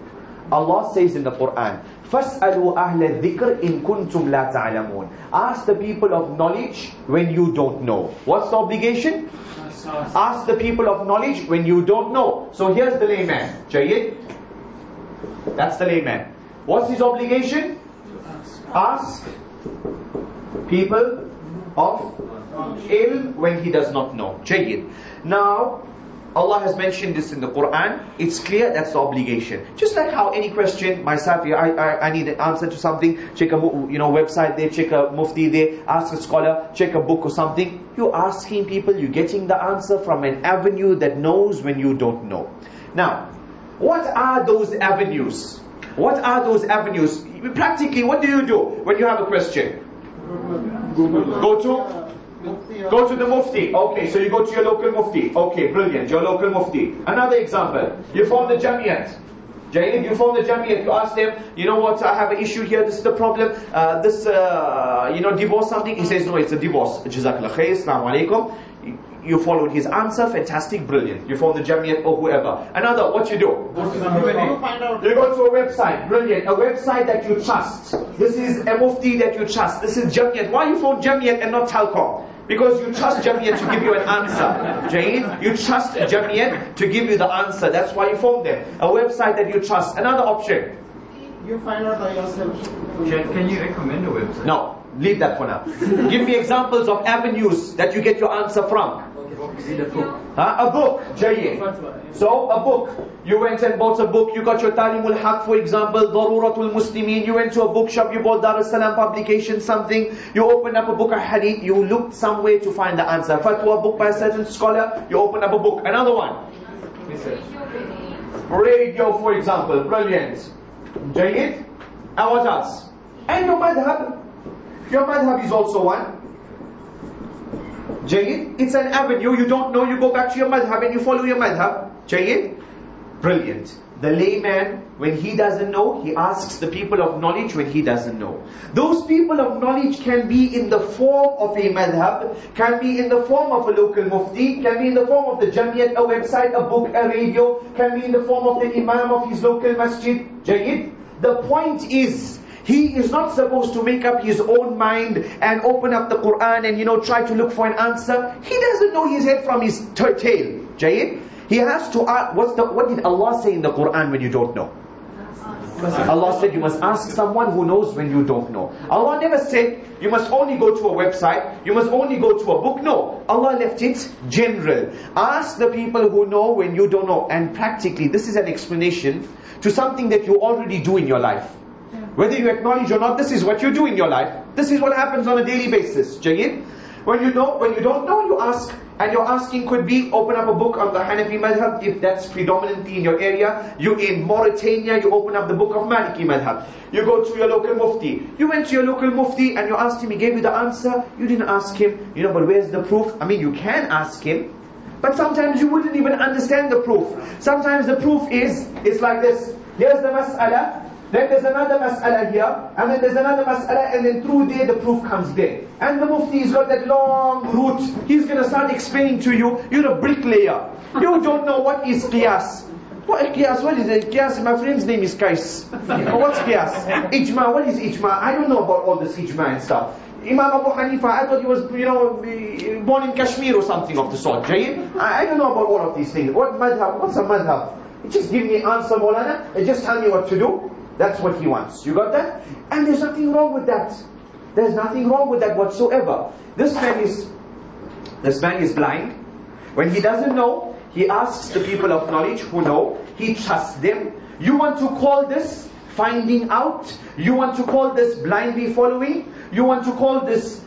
Allah says in the Quran, فَاسْأَلُوا أَهْلَ الذِّكْرِ إِن كُنْتُمْ لَا تَعْلَمُونَ. Ask the people of knowledge when you don't know. What's the obligation? Ask the people of knowledge when you don't know. So here's the layman. Jayyid? That's the layman. What's his obligation? Ask people of ilm when he does not know. Jayyid. Now, Allah has mentioned this in the Quran. It's clear that's the obligation. Just like how any question, myself, I, I, I need an answer to something, check a you know website there, check a mufti there, ask a scholar, check a book or something. You're asking people, you're getting the answer from an avenue that knows when you don't know. Now, what are those avenues? What are those avenues? Practically, what do you do when you have a question? Go to? Go to the mufti. Okay, so you go to your local mufti. Okay, brilliant, your local mufti. Another example, you form the jamiyat. Jayyid, you form the jamiyat, you ask them, you know what, I have an issue here, this is the problem, uh, this, uh, you know, divorce something. He says, no, it's a divorce. Jazakallah khair, assalamu alaikum. You followed his answer, fantastic, brilliant. You form the jamiyat or whoever. Another, what you do? You go to a website, brilliant. A website that you trust. This is a mufti that you trust. This is jamiyat. Why you form jamiyat and not talcom? Because you trust jamiyat to give you an answer. Jain, you trust jamiyat to give you the answer. That's why you form them. A website that you trust. Another option. You find out by yourself. Can you recommend a website? No, leave that for now. Give me examples of avenues that you get your answer from. Huh? A book, Jayyid. So, a book. You went and bought a book, you got your Talimul Haq, for example, Daruratul Muslimin. You went to a bookshop, you bought Dar es Salaam publication, something. You opened up a book of hadith, you looked somewhere to find the answer. Fatwa book by a certain scholar, you open up a book. Another one. Radio, for example. Brilliant. Jayyid. And what else? And your madhab. Your madhab is also one. Jayyid, it's an avenue, you don't know, you go back to your madhab and you follow your madhab. Jayyid, brilliant. The layman, when he doesn't know, he asks the people of knowledge when he doesn't know. Those people of knowledge can be in the form of a madhab, can be in the form of a local mufti, can be in the form of the jamiyat, a website, a book, a radio, can be in the form of the imam of his local masjid. Jayyid, the point is, he is not supposed to make up his own mind and open up the Quran and, you know, try to look for an answer. He doesn't know his head from his tail. Jayyid? He has to ask, what's the, what did Allah say in the Quran when you don't know? Allah said you must ask someone who knows when you don't know. Allah never said you must only go to a website, you must only go to a book. No, Allah left it general. Ask the people who know when you don't know. And practically, this is an explanation to something that you already do in your life. Whether you acknowledge or not, this is what you do in your life. This is what happens on a daily basis. Jayyid? When you know, when you don't know, you ask. And your asking could be, open up a book on the Hanafi madhab, if that's predominantly in your area. You in Mauritania, you open up the book of Maliki madhab. You go to your local mufti. You went to your local mufti and you asked him, he gave you the answer. You didn't ask him, you know, but where's the proof? I mean, you can ask him, but sometimes you wouldn't even understand the proof. Sometimes the proof is, it's like this. Here's the mas'ala. Then there's another mas'ala here, and then there's another mas'ala, and then through there the proof comes there. And the mufti's got that long route. He's going to start explaining to you, you're a bricklayer. You don't know what is qiyas. What is qiyas? What is it? Qiyas, my friend's name is Qais. What's qiyas? Ijma, what is ijma? I don't know about all this ijma and stuff. Imam Abu Hanifa, I thought he was, you know, born in Kashmir or something of the sort. Jayyid? I don't know about all of these things. What madhab? What's a madhab? Just give me an answer, Maulana, and just tell me what to do. That's what he wants. You got that? And there's nothing wrong with that. There's nothing wrong with that whatsoever. This man is, this man is blind. When he doesn't know, he asks the people of knowledge who know. He trusts them. You want to call this finding out? You want to call this blindly following? You want to call this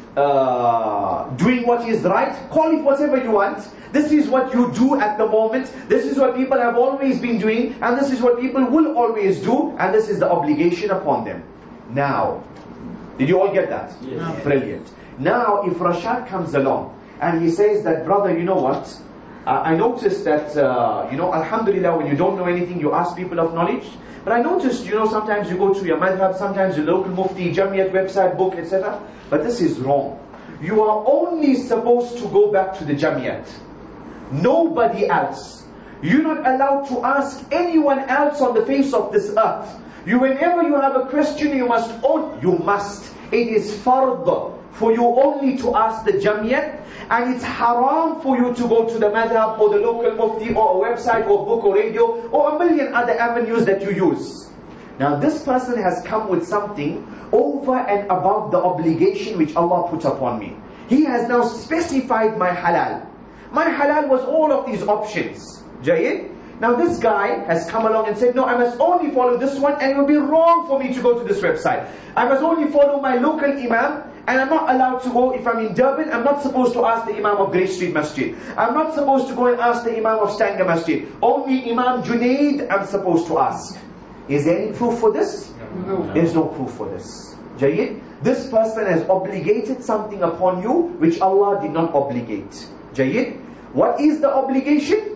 uh, doing what is right? Call it whatever you want. This is what you do at the moment. This is what people have always been doing. And this is what people will always do. And this is the obligation upon them. Now, did you all get that? Yes. Brilliant. Now, if Rashad comes along and he says that, brother, you know what? Uh, I noticed that, uh, you know, alhamdulillah, when you don't know anything, you ask people of knowledge. But I noticed, you know, sometimes you go to your madhab, sometimes your local mufti, jamiyat, website, book, et cetera. But this is wrong. You are only supposed to go back to the jamiyat. Nobody else. You're not allowed to ask anyone else on the face of this earth. You, whenever you have a question, you must own, you must. It is fard for you only to ask the Jamiyat, and it's haram for you to go to the madhab or the local mufti or a website or book or radio or a million other avenues that you use. Now this person has come with something over and above the obligation which Allah put upon me. He has now specified my halal. My halal was all of these options. Jayyid? Now this guy has come along and said, no, I must only follow this one, and it will be wrong for me to go to this website. I must only follow my local imam, and I'm not allowed to go, if I'm in Durban, I'm not supposed to ask the imam of Great Street Masjid. I'm not supposed to go and ask the imam of Stanger Masjid. Only Imam Junaid I'm supposed to ask. Is there any proof for this? No. There's no proof for this. Jayyid? This person has obligated something upon you which Allah did not obligate. Jayyid? What is the obligation?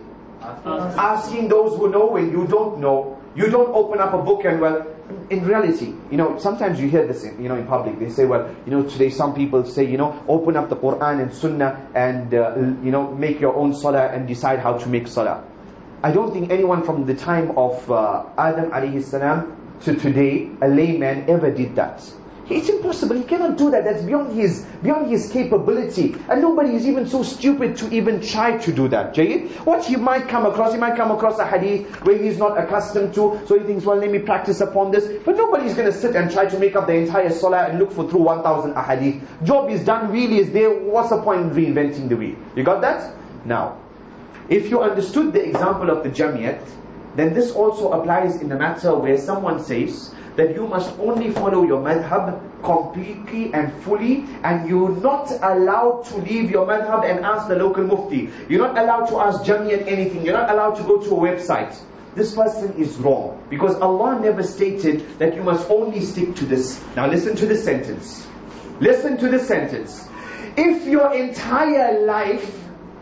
Asking those who know when you don't know. You don't open up a book and, well, in reality, you know, sometimes you hear this, in, you know, in public. They say, well, you know, today some people say, you know, open up the Quran and Sunnah and, uh, you know, make your own salah and decide how to make salah. I don't think anyone from the time of uh, Adam alayhi salam to today, a layman, ever did that. It's impossible. He cannot do that. That's beyond his beyond his capability. And nobody is even so stupid to even try to do that. Jayyid? What he might come across, he might come across a hadith where he's not accustomed to, so he thinks, well, let me practice upon this. But nobody's going to sit and try to make up the entire salah and look for through one thousand ahadith. Job is done, really is there. What's the point in reinventing the wheel? You got that? Now, if you understood the example of the Jamiyat, then this also applies in the matter where someone says that you must only follow your madhab completely and fully, and you're not allowed to leave your madhab and ask the local mufti. You're not allowed to ask Jamiyat anything. You're not allowed to go to a website. This person is wrong, because Allah never stated that you must only stick to this. Now listen to this sentence. Listen to this sentence. If your entire life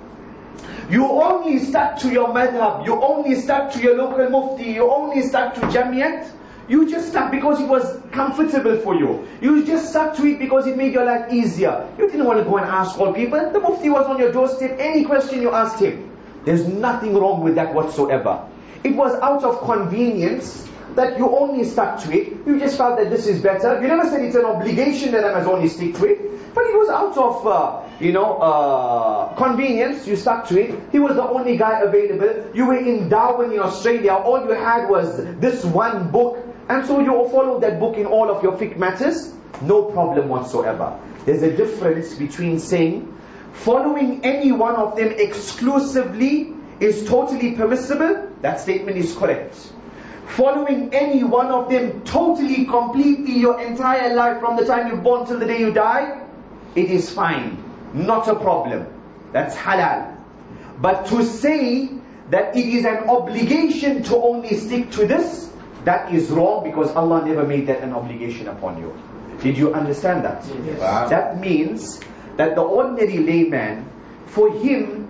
you only stuck to your madhab, you only stuck to your local mufti, you only stuck to Jamiyat, you just stuck because it was comfortable for you. You just stuck to it because it made your life easier. You didn't want to go and ask all people. The mufti was on your doorstep. Any question you asked him. There's nothing wrong with that whatsoever. It was out of convenience that you only stuck to it. You just felt that this is better. You never said it's an obligation that I must only stick to it. But it was out of, uh, you know, uh, convenience. You stuck to it. He was the only guy available. You were in Darwin in Australia. All you had was this one book. And so you follow that book in all of your fiqh matters. No problem whatsoever. There's a difference between saying following any one of them exclusively is totally permissible. That statement is correct. Following any one of them totally, completely, your entire life from the time you're born till the day you die, it is fine. Not a problem. That's halal. But to say that it is an obligation to only stick to this, that is wrong, because Allah never made that an obligation upon you. Did you understand that? Yes. Wow. That means that the ordinary layman, for him,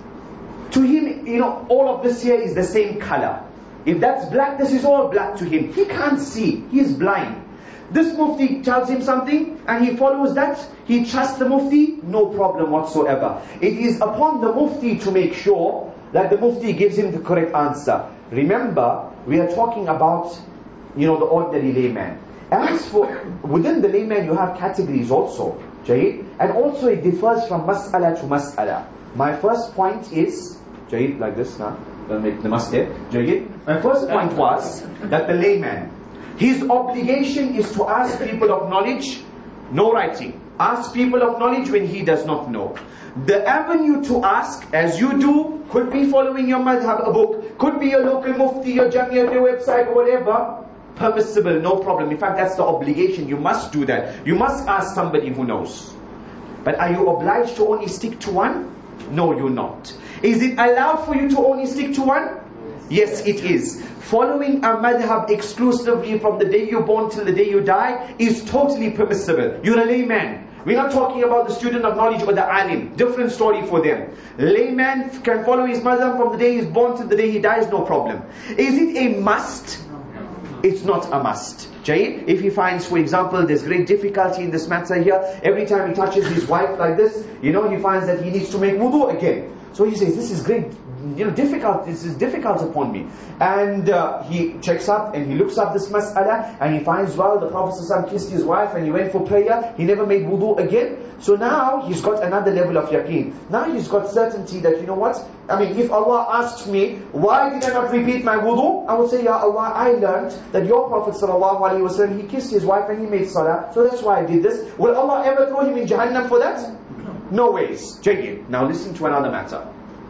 to him, you know, all of this here is the same color. If that's black, this is all black to him. He can't see. He is blind. This mufti tells him something and he follows that. He trusts the mufti, no problem whatsoever. It is upon the mufti to make sure that the mufti gives him the correct answer. Remember, we are talking about, you know, the ordinary layman. As for, within the layman you have categories also, Jayyid, and also it differs from mas'ala to mas'ala. My first point is, Jayyid, like this now, don't make the mistake, Jayyid. My first point was that the layman, his obligation is to ask people of knowledge, no writing. Ask people of knowledge when he does not know. The avenue to ask, as you do, could be following your madhab, a book, could be your local mufti, your Jamiyat, your website, or whatever. Permissible, no problem. In fact, that's the obligation. You must do that. You must ask somebody who knows. But are you obliged to only stick to one? No, you're not. Is it allowed for you to only stick to one? Yes, it is. Following a madhab exclusively from the day you're born till the day you die is totally permissible. You're a layman. We're not talking about the student of knowledge or the alim. Different story for them. Layman can follow his madhab from the day he's born till the day he dies, no problem. Is it a must? It's not a must. Jayyid, if he finds, for example, there's great difficulty in this matter here, every time he touches his wife like this, you know, he finds that he needs to make wudu again. So he says, this is great you know, difficult, this is difficult upon me. And uh, he checks up and he looks up this mas'ala and he finds, well, the Prophet ﷺ kissed his wife and he went for prayer, he never made wudu again. So now he's got another level of yaqeen. Now he's got certainty that, you know what, I mean, if Allah asks me, why did I not repeat my wudu? I will say, Ya Allah, I learned that your Prophet ﷺ, he kissed his wife and he made salah, so that's why I did this. Will Allah ever throw him in Jahannam for that? No ways. Jayyid. Now listen to another matter.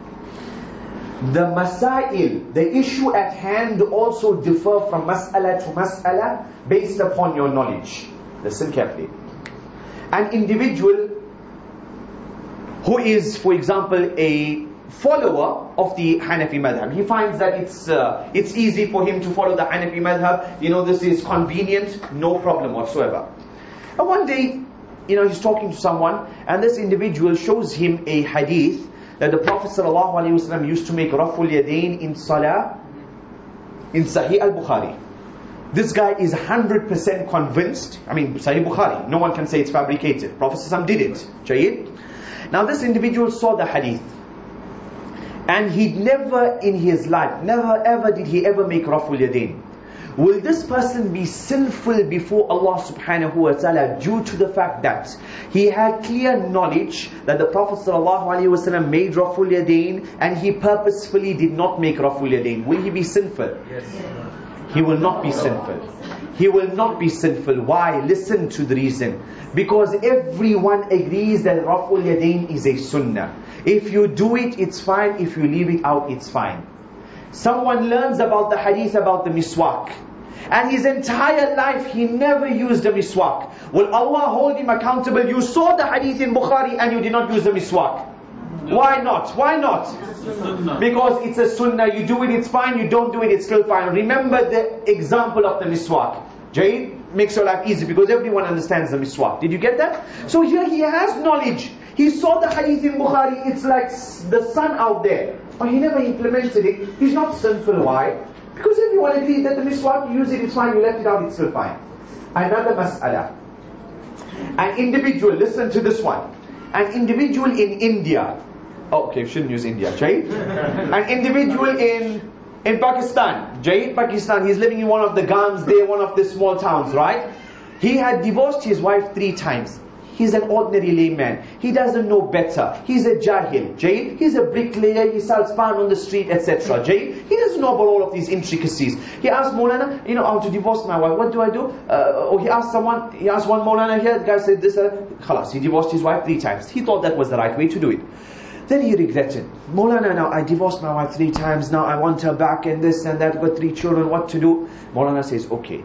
The masail, the issue at hand also differ from mas'ala to mas'ala based upon your knowledge. Listen carefully. An individual who is, for example, a follower of the Hanafi madhab, he finds that it's uh, it's easy for him to follow the Hanafi madhab, you know, this is convenient, no problem whatsoever. And one day, you know, he's talking to someone and this individual shows him a hadith that the Prophet ﷺ used to make Raful Yadayn in Salah in Sahih al-Bukhari. This guy is one hundred percent convinced, I mean Sahih Bukhari, no one can say it's fabricated. Prophet ﷺ did it. Jayyid. Now this individual saw the hadith and he'd never in his life, never ever did he ever make Raful Yadayn. Will this person be sinful before Allah subhanahu wa ta'ala due to the fact that he had clear knowledge that the Prophet sallallahu alaihi wasallam made Raful Yadayn and he purposefully did not make Raful Yadayn? Will he be sinful? Yes. He will not be sinful. He will not be sinful. Why? Listen to the reason. Because everyone agrees that Raful Yadayn is a sunnah. If you do it, it's fine. If you leave it out, it's fine. Someone learns about the hadith about the miswak, and his entire life he never used the miswak. Will Allah hold him accountable? You saw the hadith in Bukhari and you did not use the miswak. No. Why not? Why not? It's because it's a sunnah. You do it, it's fine. You don't do it, it's still fine. Remember the example of the miswak. Jayyid, makes your life easy because everyone understands the miswak. Did you get that? So here he has knowledge. He saw the hadith in Bukhari. It's like the sun out there. But he never implemented it. He's not sinful. Why? Because everyone agrees that the miswak, you use it, it's fine, you left it out, it's still fine. Another mas'ala. An individual, listen to this one. An individual in India. Oh, okay, shouldn't use India, Jay. An individual in in Pakistan. Jay, Pakistan, he's living in one of the Gans there, one of the small towns, right? He had divorced his wife three times. He's an ordinary layman. He doesn't know better. He's a jahil. Jay, he's a bricklayer. He sells pan on the street, et cetera. Jay, he doesn't know about all of these intricacies. He asked Maulana, you know, how to divorce my wife. What do I do? Uh, or he asked someone, he asked one Maulana here. The guy said this. Uh, Khalas, he divorced his wife three times. He thought that was the right way to do it. Then he regretted. Maulana, now I divorced my wife three times. Now I want her back and this and that. I've got three children. What to do? Maulana says, okay.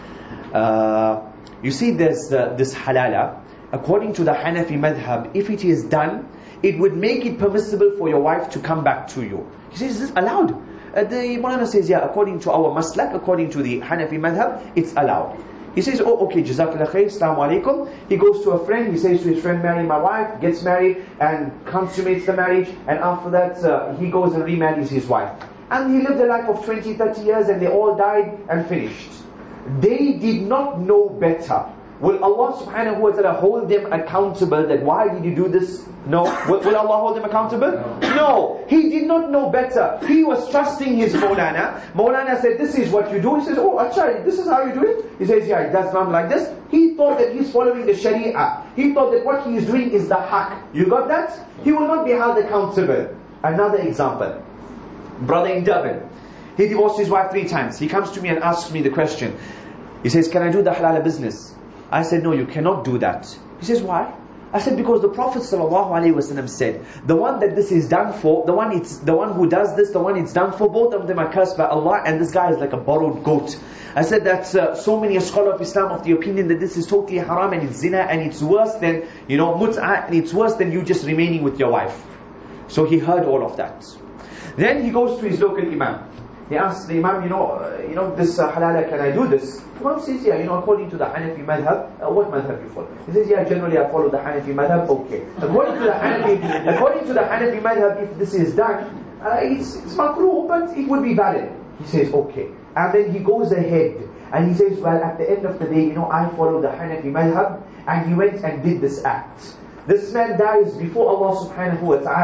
Uh, you see, there's uh, this halala. According to the Hanafi madhab, if it is done, it would make it permissible for your wife to come back to you. He says, is this allowed? Uh, the Maulana says, yeah, according to our maslak, according to the Hanafi madhab, it's allowed. He says, oh, okay, Jazakallah khair, Assalamu alaikum. He goes to a friend, he says to his friend, marry my wife, gets married, and consummates the marriage, and after that, uh, he goes and remarries his wife. And he lived a life of twenty, thirty years, and they all died and finished. They did not know better. Will Allah subhanahu wa ta'ala hold them accountable that why did you do this? No. Will, will Allah hold them accountable? No. no. He did not know better. He was trusting his Maulana. Maulana said, this is what you do. He says, oh, achha, this is how you do it? He says, yeah, it does not like this. He thought that he's following the Sharia. He thought that what he is doing is the haq. You got that? He will not be held accountable. Another example. Brother in Durban. He divorced his wife three times. He comes to me and asks me the question. He says, can I do the halal business? I said, no, you cannot do that. He says, why? I said, because the Prophet ﷺ said, the one that this is done for, the one it's the one who does this, the one it's done for, both of them are cursed by Allah, and this guy is like a borrowed goat. I said that uh, so many a scholar of Islam of the opinion that this is totally haram and it's zina and it's worse than, you know, mut'ah, and it's worse than you just remaining with your wife. So he heard all of that. Then he goes to his local imam. He asks the imam, you know, uh, you know, this uh, halala, can I do this? The imam says, yeah, you know, according to the Hanafi madhab, uh, what madhab you follow? He says, yeah, generally I follow the Hanafi madhab, okay. According to the Hanafi, according to the Hanafi madhab, if this is done, uh, it's, it's makruh, but it would be valid. He says, okay. And then he goes ahead, and he says, well, at the end of the day, you know, I follow the Hanafi madhab, and he went and did this act. This man dies before Allah subhanahu wa ta'ala.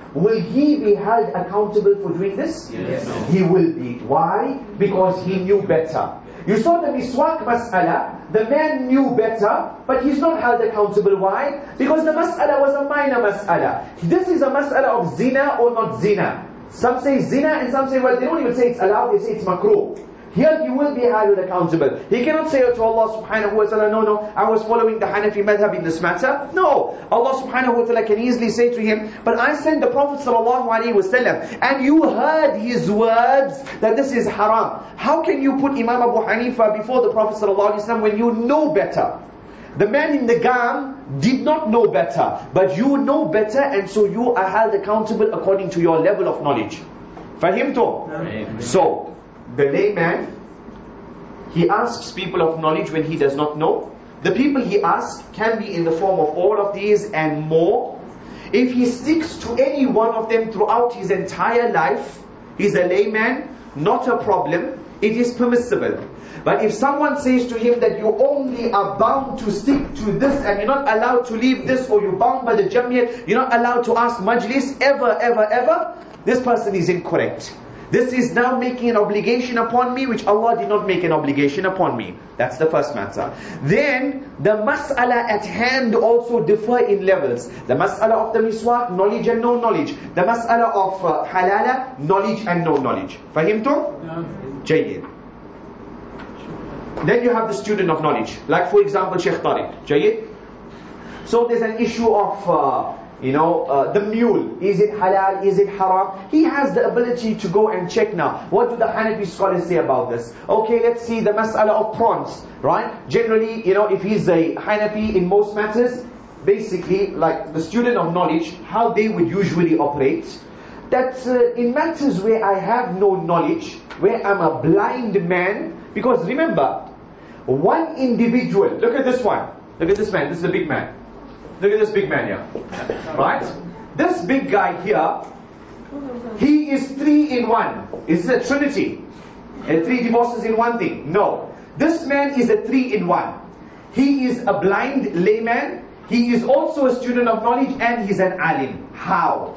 will he be held accountable for doing this? Yes. No. He will be. Why? Because he knew better. You saw the miswak mas'ala, the man knew better, but he's not held accountable. Why? Because the mas'ala was a minor mas'ala. This is a mas'ala of zina or not zina. Some say zina and some say, well, they don't even say it's allowed, they say it's makruh. Here he will be held accountable. He cannot say to Allah subhanahu wa ta'ala, no, no, I was following the Hanafi madhab in this matter. No. Allah subhanahu wa ta'ala can easily say to him, but I sent the Prophet sallallahu alaihi wasallam, and you heard his words that this is haram. How can you put Imam Abu Hanifa before the Prophet sallallahu alaihi wasallam when you know better? The man in the Gam did not know better, but you know better, and so you are held accountable according to your level of knowledge. Fahimtum? So, the layman, he asks people of knowledge when he does not know. The people he asks can be in the form of all of these and more. If he sticks to any one of them throughout his entire life, he's a layman, not a problem, it is permissible. But if someone says to him that you only are bound to stick to this and you're not allowed to leave this, or you're bound by the Jamiyat, you're not allowed to ask majlis ever, ever, ever, this person is incorrect. This is now making an obligation upon me which Allah did not make an obligation upon me. That's the first matter. Then the mas'ala at hand also differ in levels. The mas'ala of the miswak, knowledge and no knowledge. The mas'ala of uh, halala, knowledge and no knowledge. Fahimtum? Jayyid. Then you have the student of knowledge. Like for example Sheikh Tariq. Jayyid. So there's an issue of uh, You know, uh, the mule, is it halal, is it haram? He has the ability to go and check now. What do the Hanafi scholars say about this? Okay, let's see the mas'ala of prawns, right? Generally, you know, if he's a Hanafi in most matters, basically, like the student of knowledge, how they would usually operate, that uh, in matters where I have no knowledge, where I'm a blind man, because remember, one individual, look at this one, look at this man, this is a big man. Look at this big man here. Right? This big guy here, he is three in one. Is it a trinity? And three divorces in one thing? No. This man is a three in one. He is a blind layman. He is also a student of knowledge, and he's an alim. How?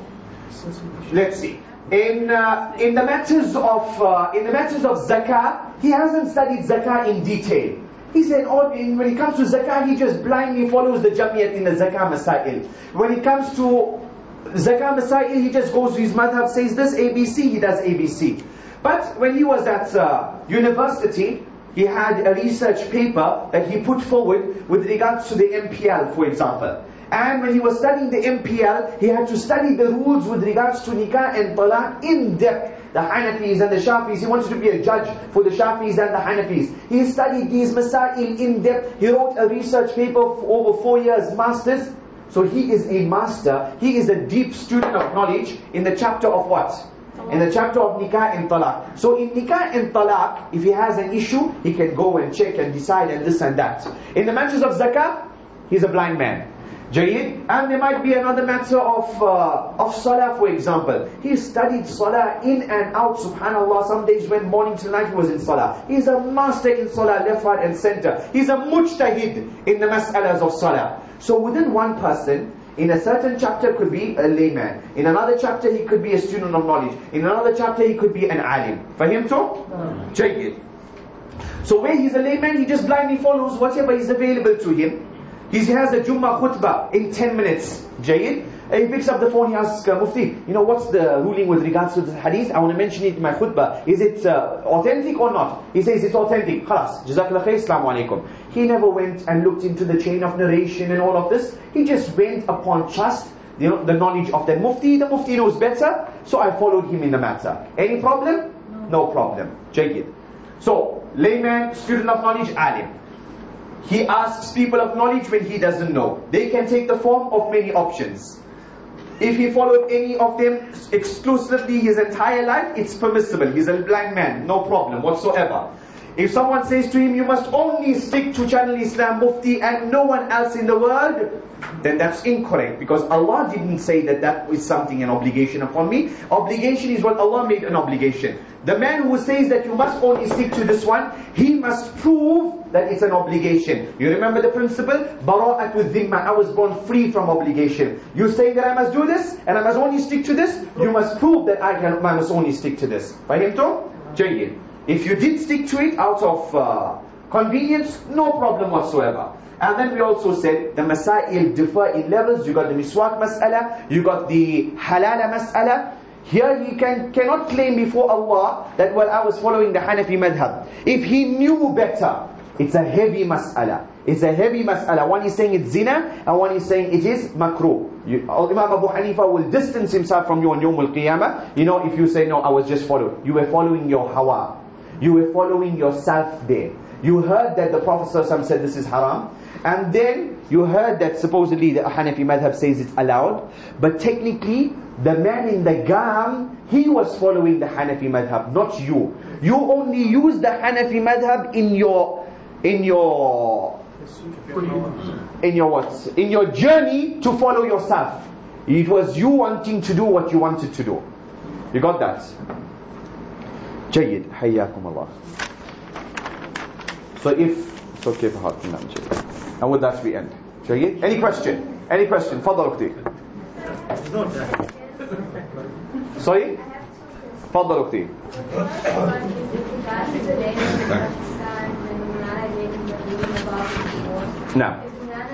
Let's see. In uh, in the matters of uh, in the matters of zakah, he hasn't studied zakah in detail. He said, oh, when it comes to zakah, he just blindly follows the Jamiyat in the zakah masail. When it comes to zakah masail, he just goes to his madhab, says this A B C, he does A B C. But when he was at uh, university, he had a research paper that he put forward with regards to the M P L, for example. And when he was studying the M P L, he had to study the rules with regards to nikah and talaq in depth. The Hanafis and the Shafis, he wanted to be a judge for the Shafis and the Hanafis. He studied these masail in depth. He wrote a research paper for over four years, masters. So he is a master. He is a deep student of knowledge in the chapter of what? In the chapter of nikah and talaq. So in nikah and talaq, if he has an issue, he can go and check and decide and this and that. In the matters of zakah, he's a blind man. Jayyid. And there might be another matter of uh, of salah, for example. He studied salah in and out, subhanallah. Some days when morning till night he was in salah. He's a master in salah, left, right and center. He's a mujtahid in the mas'alas of salah. So within one person, in a certain chapter could be a layman. In another chapter he could be a student of knowledge. In another chapter he could be an alim. Fahimtum? Jayyid. So where he's a layman, he just blindly follows whatever is available to him. He has a Jummah khutbah in ten minutes. Jayyid. He picks up the phone, he asks uh, Mufti, you know, what's the ruling with regards to the hadith? I want to mention it in my khutbah. Is it uh, authentic or not? He says it's authentic. Khalas. Jazakallah khair. Assalamu alaikum. He never went and looked into the chain of narration and all of this. He just went upon trust, you know, the knowledge of the Mufti. The Mufti knows better, so I followed him in the matter. Any problem? No problem. Jayyid. So, layman, student of knowledge, alim. He asks people of knowledge when he doesn't know. They can take the form of many options. If he followed any of them exclusively his entire life, it's permissible. He's a blind man, no problem whatsoever. if someone says to him, you must only stick to Channel Islam Mufti and no one else in the world, then that's incorrect, because Allah didn't say that that is something, an obligation upon me. Obligation is what Allah made an obligation. The man who says that you must only stick to this one, he must prove that it's an obligation. You remember the principle? Bara'atu dhimma, I was born free from obligation. You say that I must do this, and I must only stick to this, you must prove that I, can, I must only stick to this. Fahimtum? Jayyid. If you did stick to it out of uh, convenience, no problem whatsoever. And then we also said the masail differ in levels. You got the miswak mas'ala, you got the halala mas'ala. Here he can, cannot claim before Allah that, well, I was following the Hanafi madhab. If he knew better, it's a heavy mas'ala. It's a heavy mas'ala. One is saying it's zina, and one is saying it is makruh. You, Imam Abu Hanifa will distance himself from you on Yawm al-Qiyamah. You know, if you say, no, I was just following. You were following your hawa. You were following yourself there. You heard that the Prophet ﷺ said this is haram. And then you heard that supposedly the Hanafi madhab says it's allowed. But technically, the man in the Gam, he was following the Hanafi madhab, not you. You only use the Hanafi madhab in your, in your, in your what? In your journey to follow yourself. It was you wanting to do what you wanted to do. You got that? Jayyid, hayyakum Allah. So if, it's okay for heart, and with that we end. Jayyid? Any question? Any question? Fadal Ukhti. Sorry? Fadal Ukhti. Now.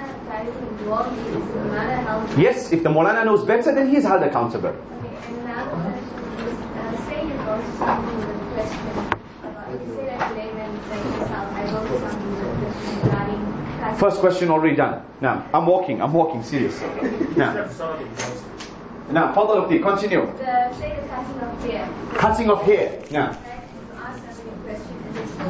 Yes, if the Maulana knows better, then he is held accountable. First question already done. Now, I'm walking, I'm walking, serious. Now, now, Fadal Ukhti, continue. The say the cutting of hair. Cutting of hair. Now.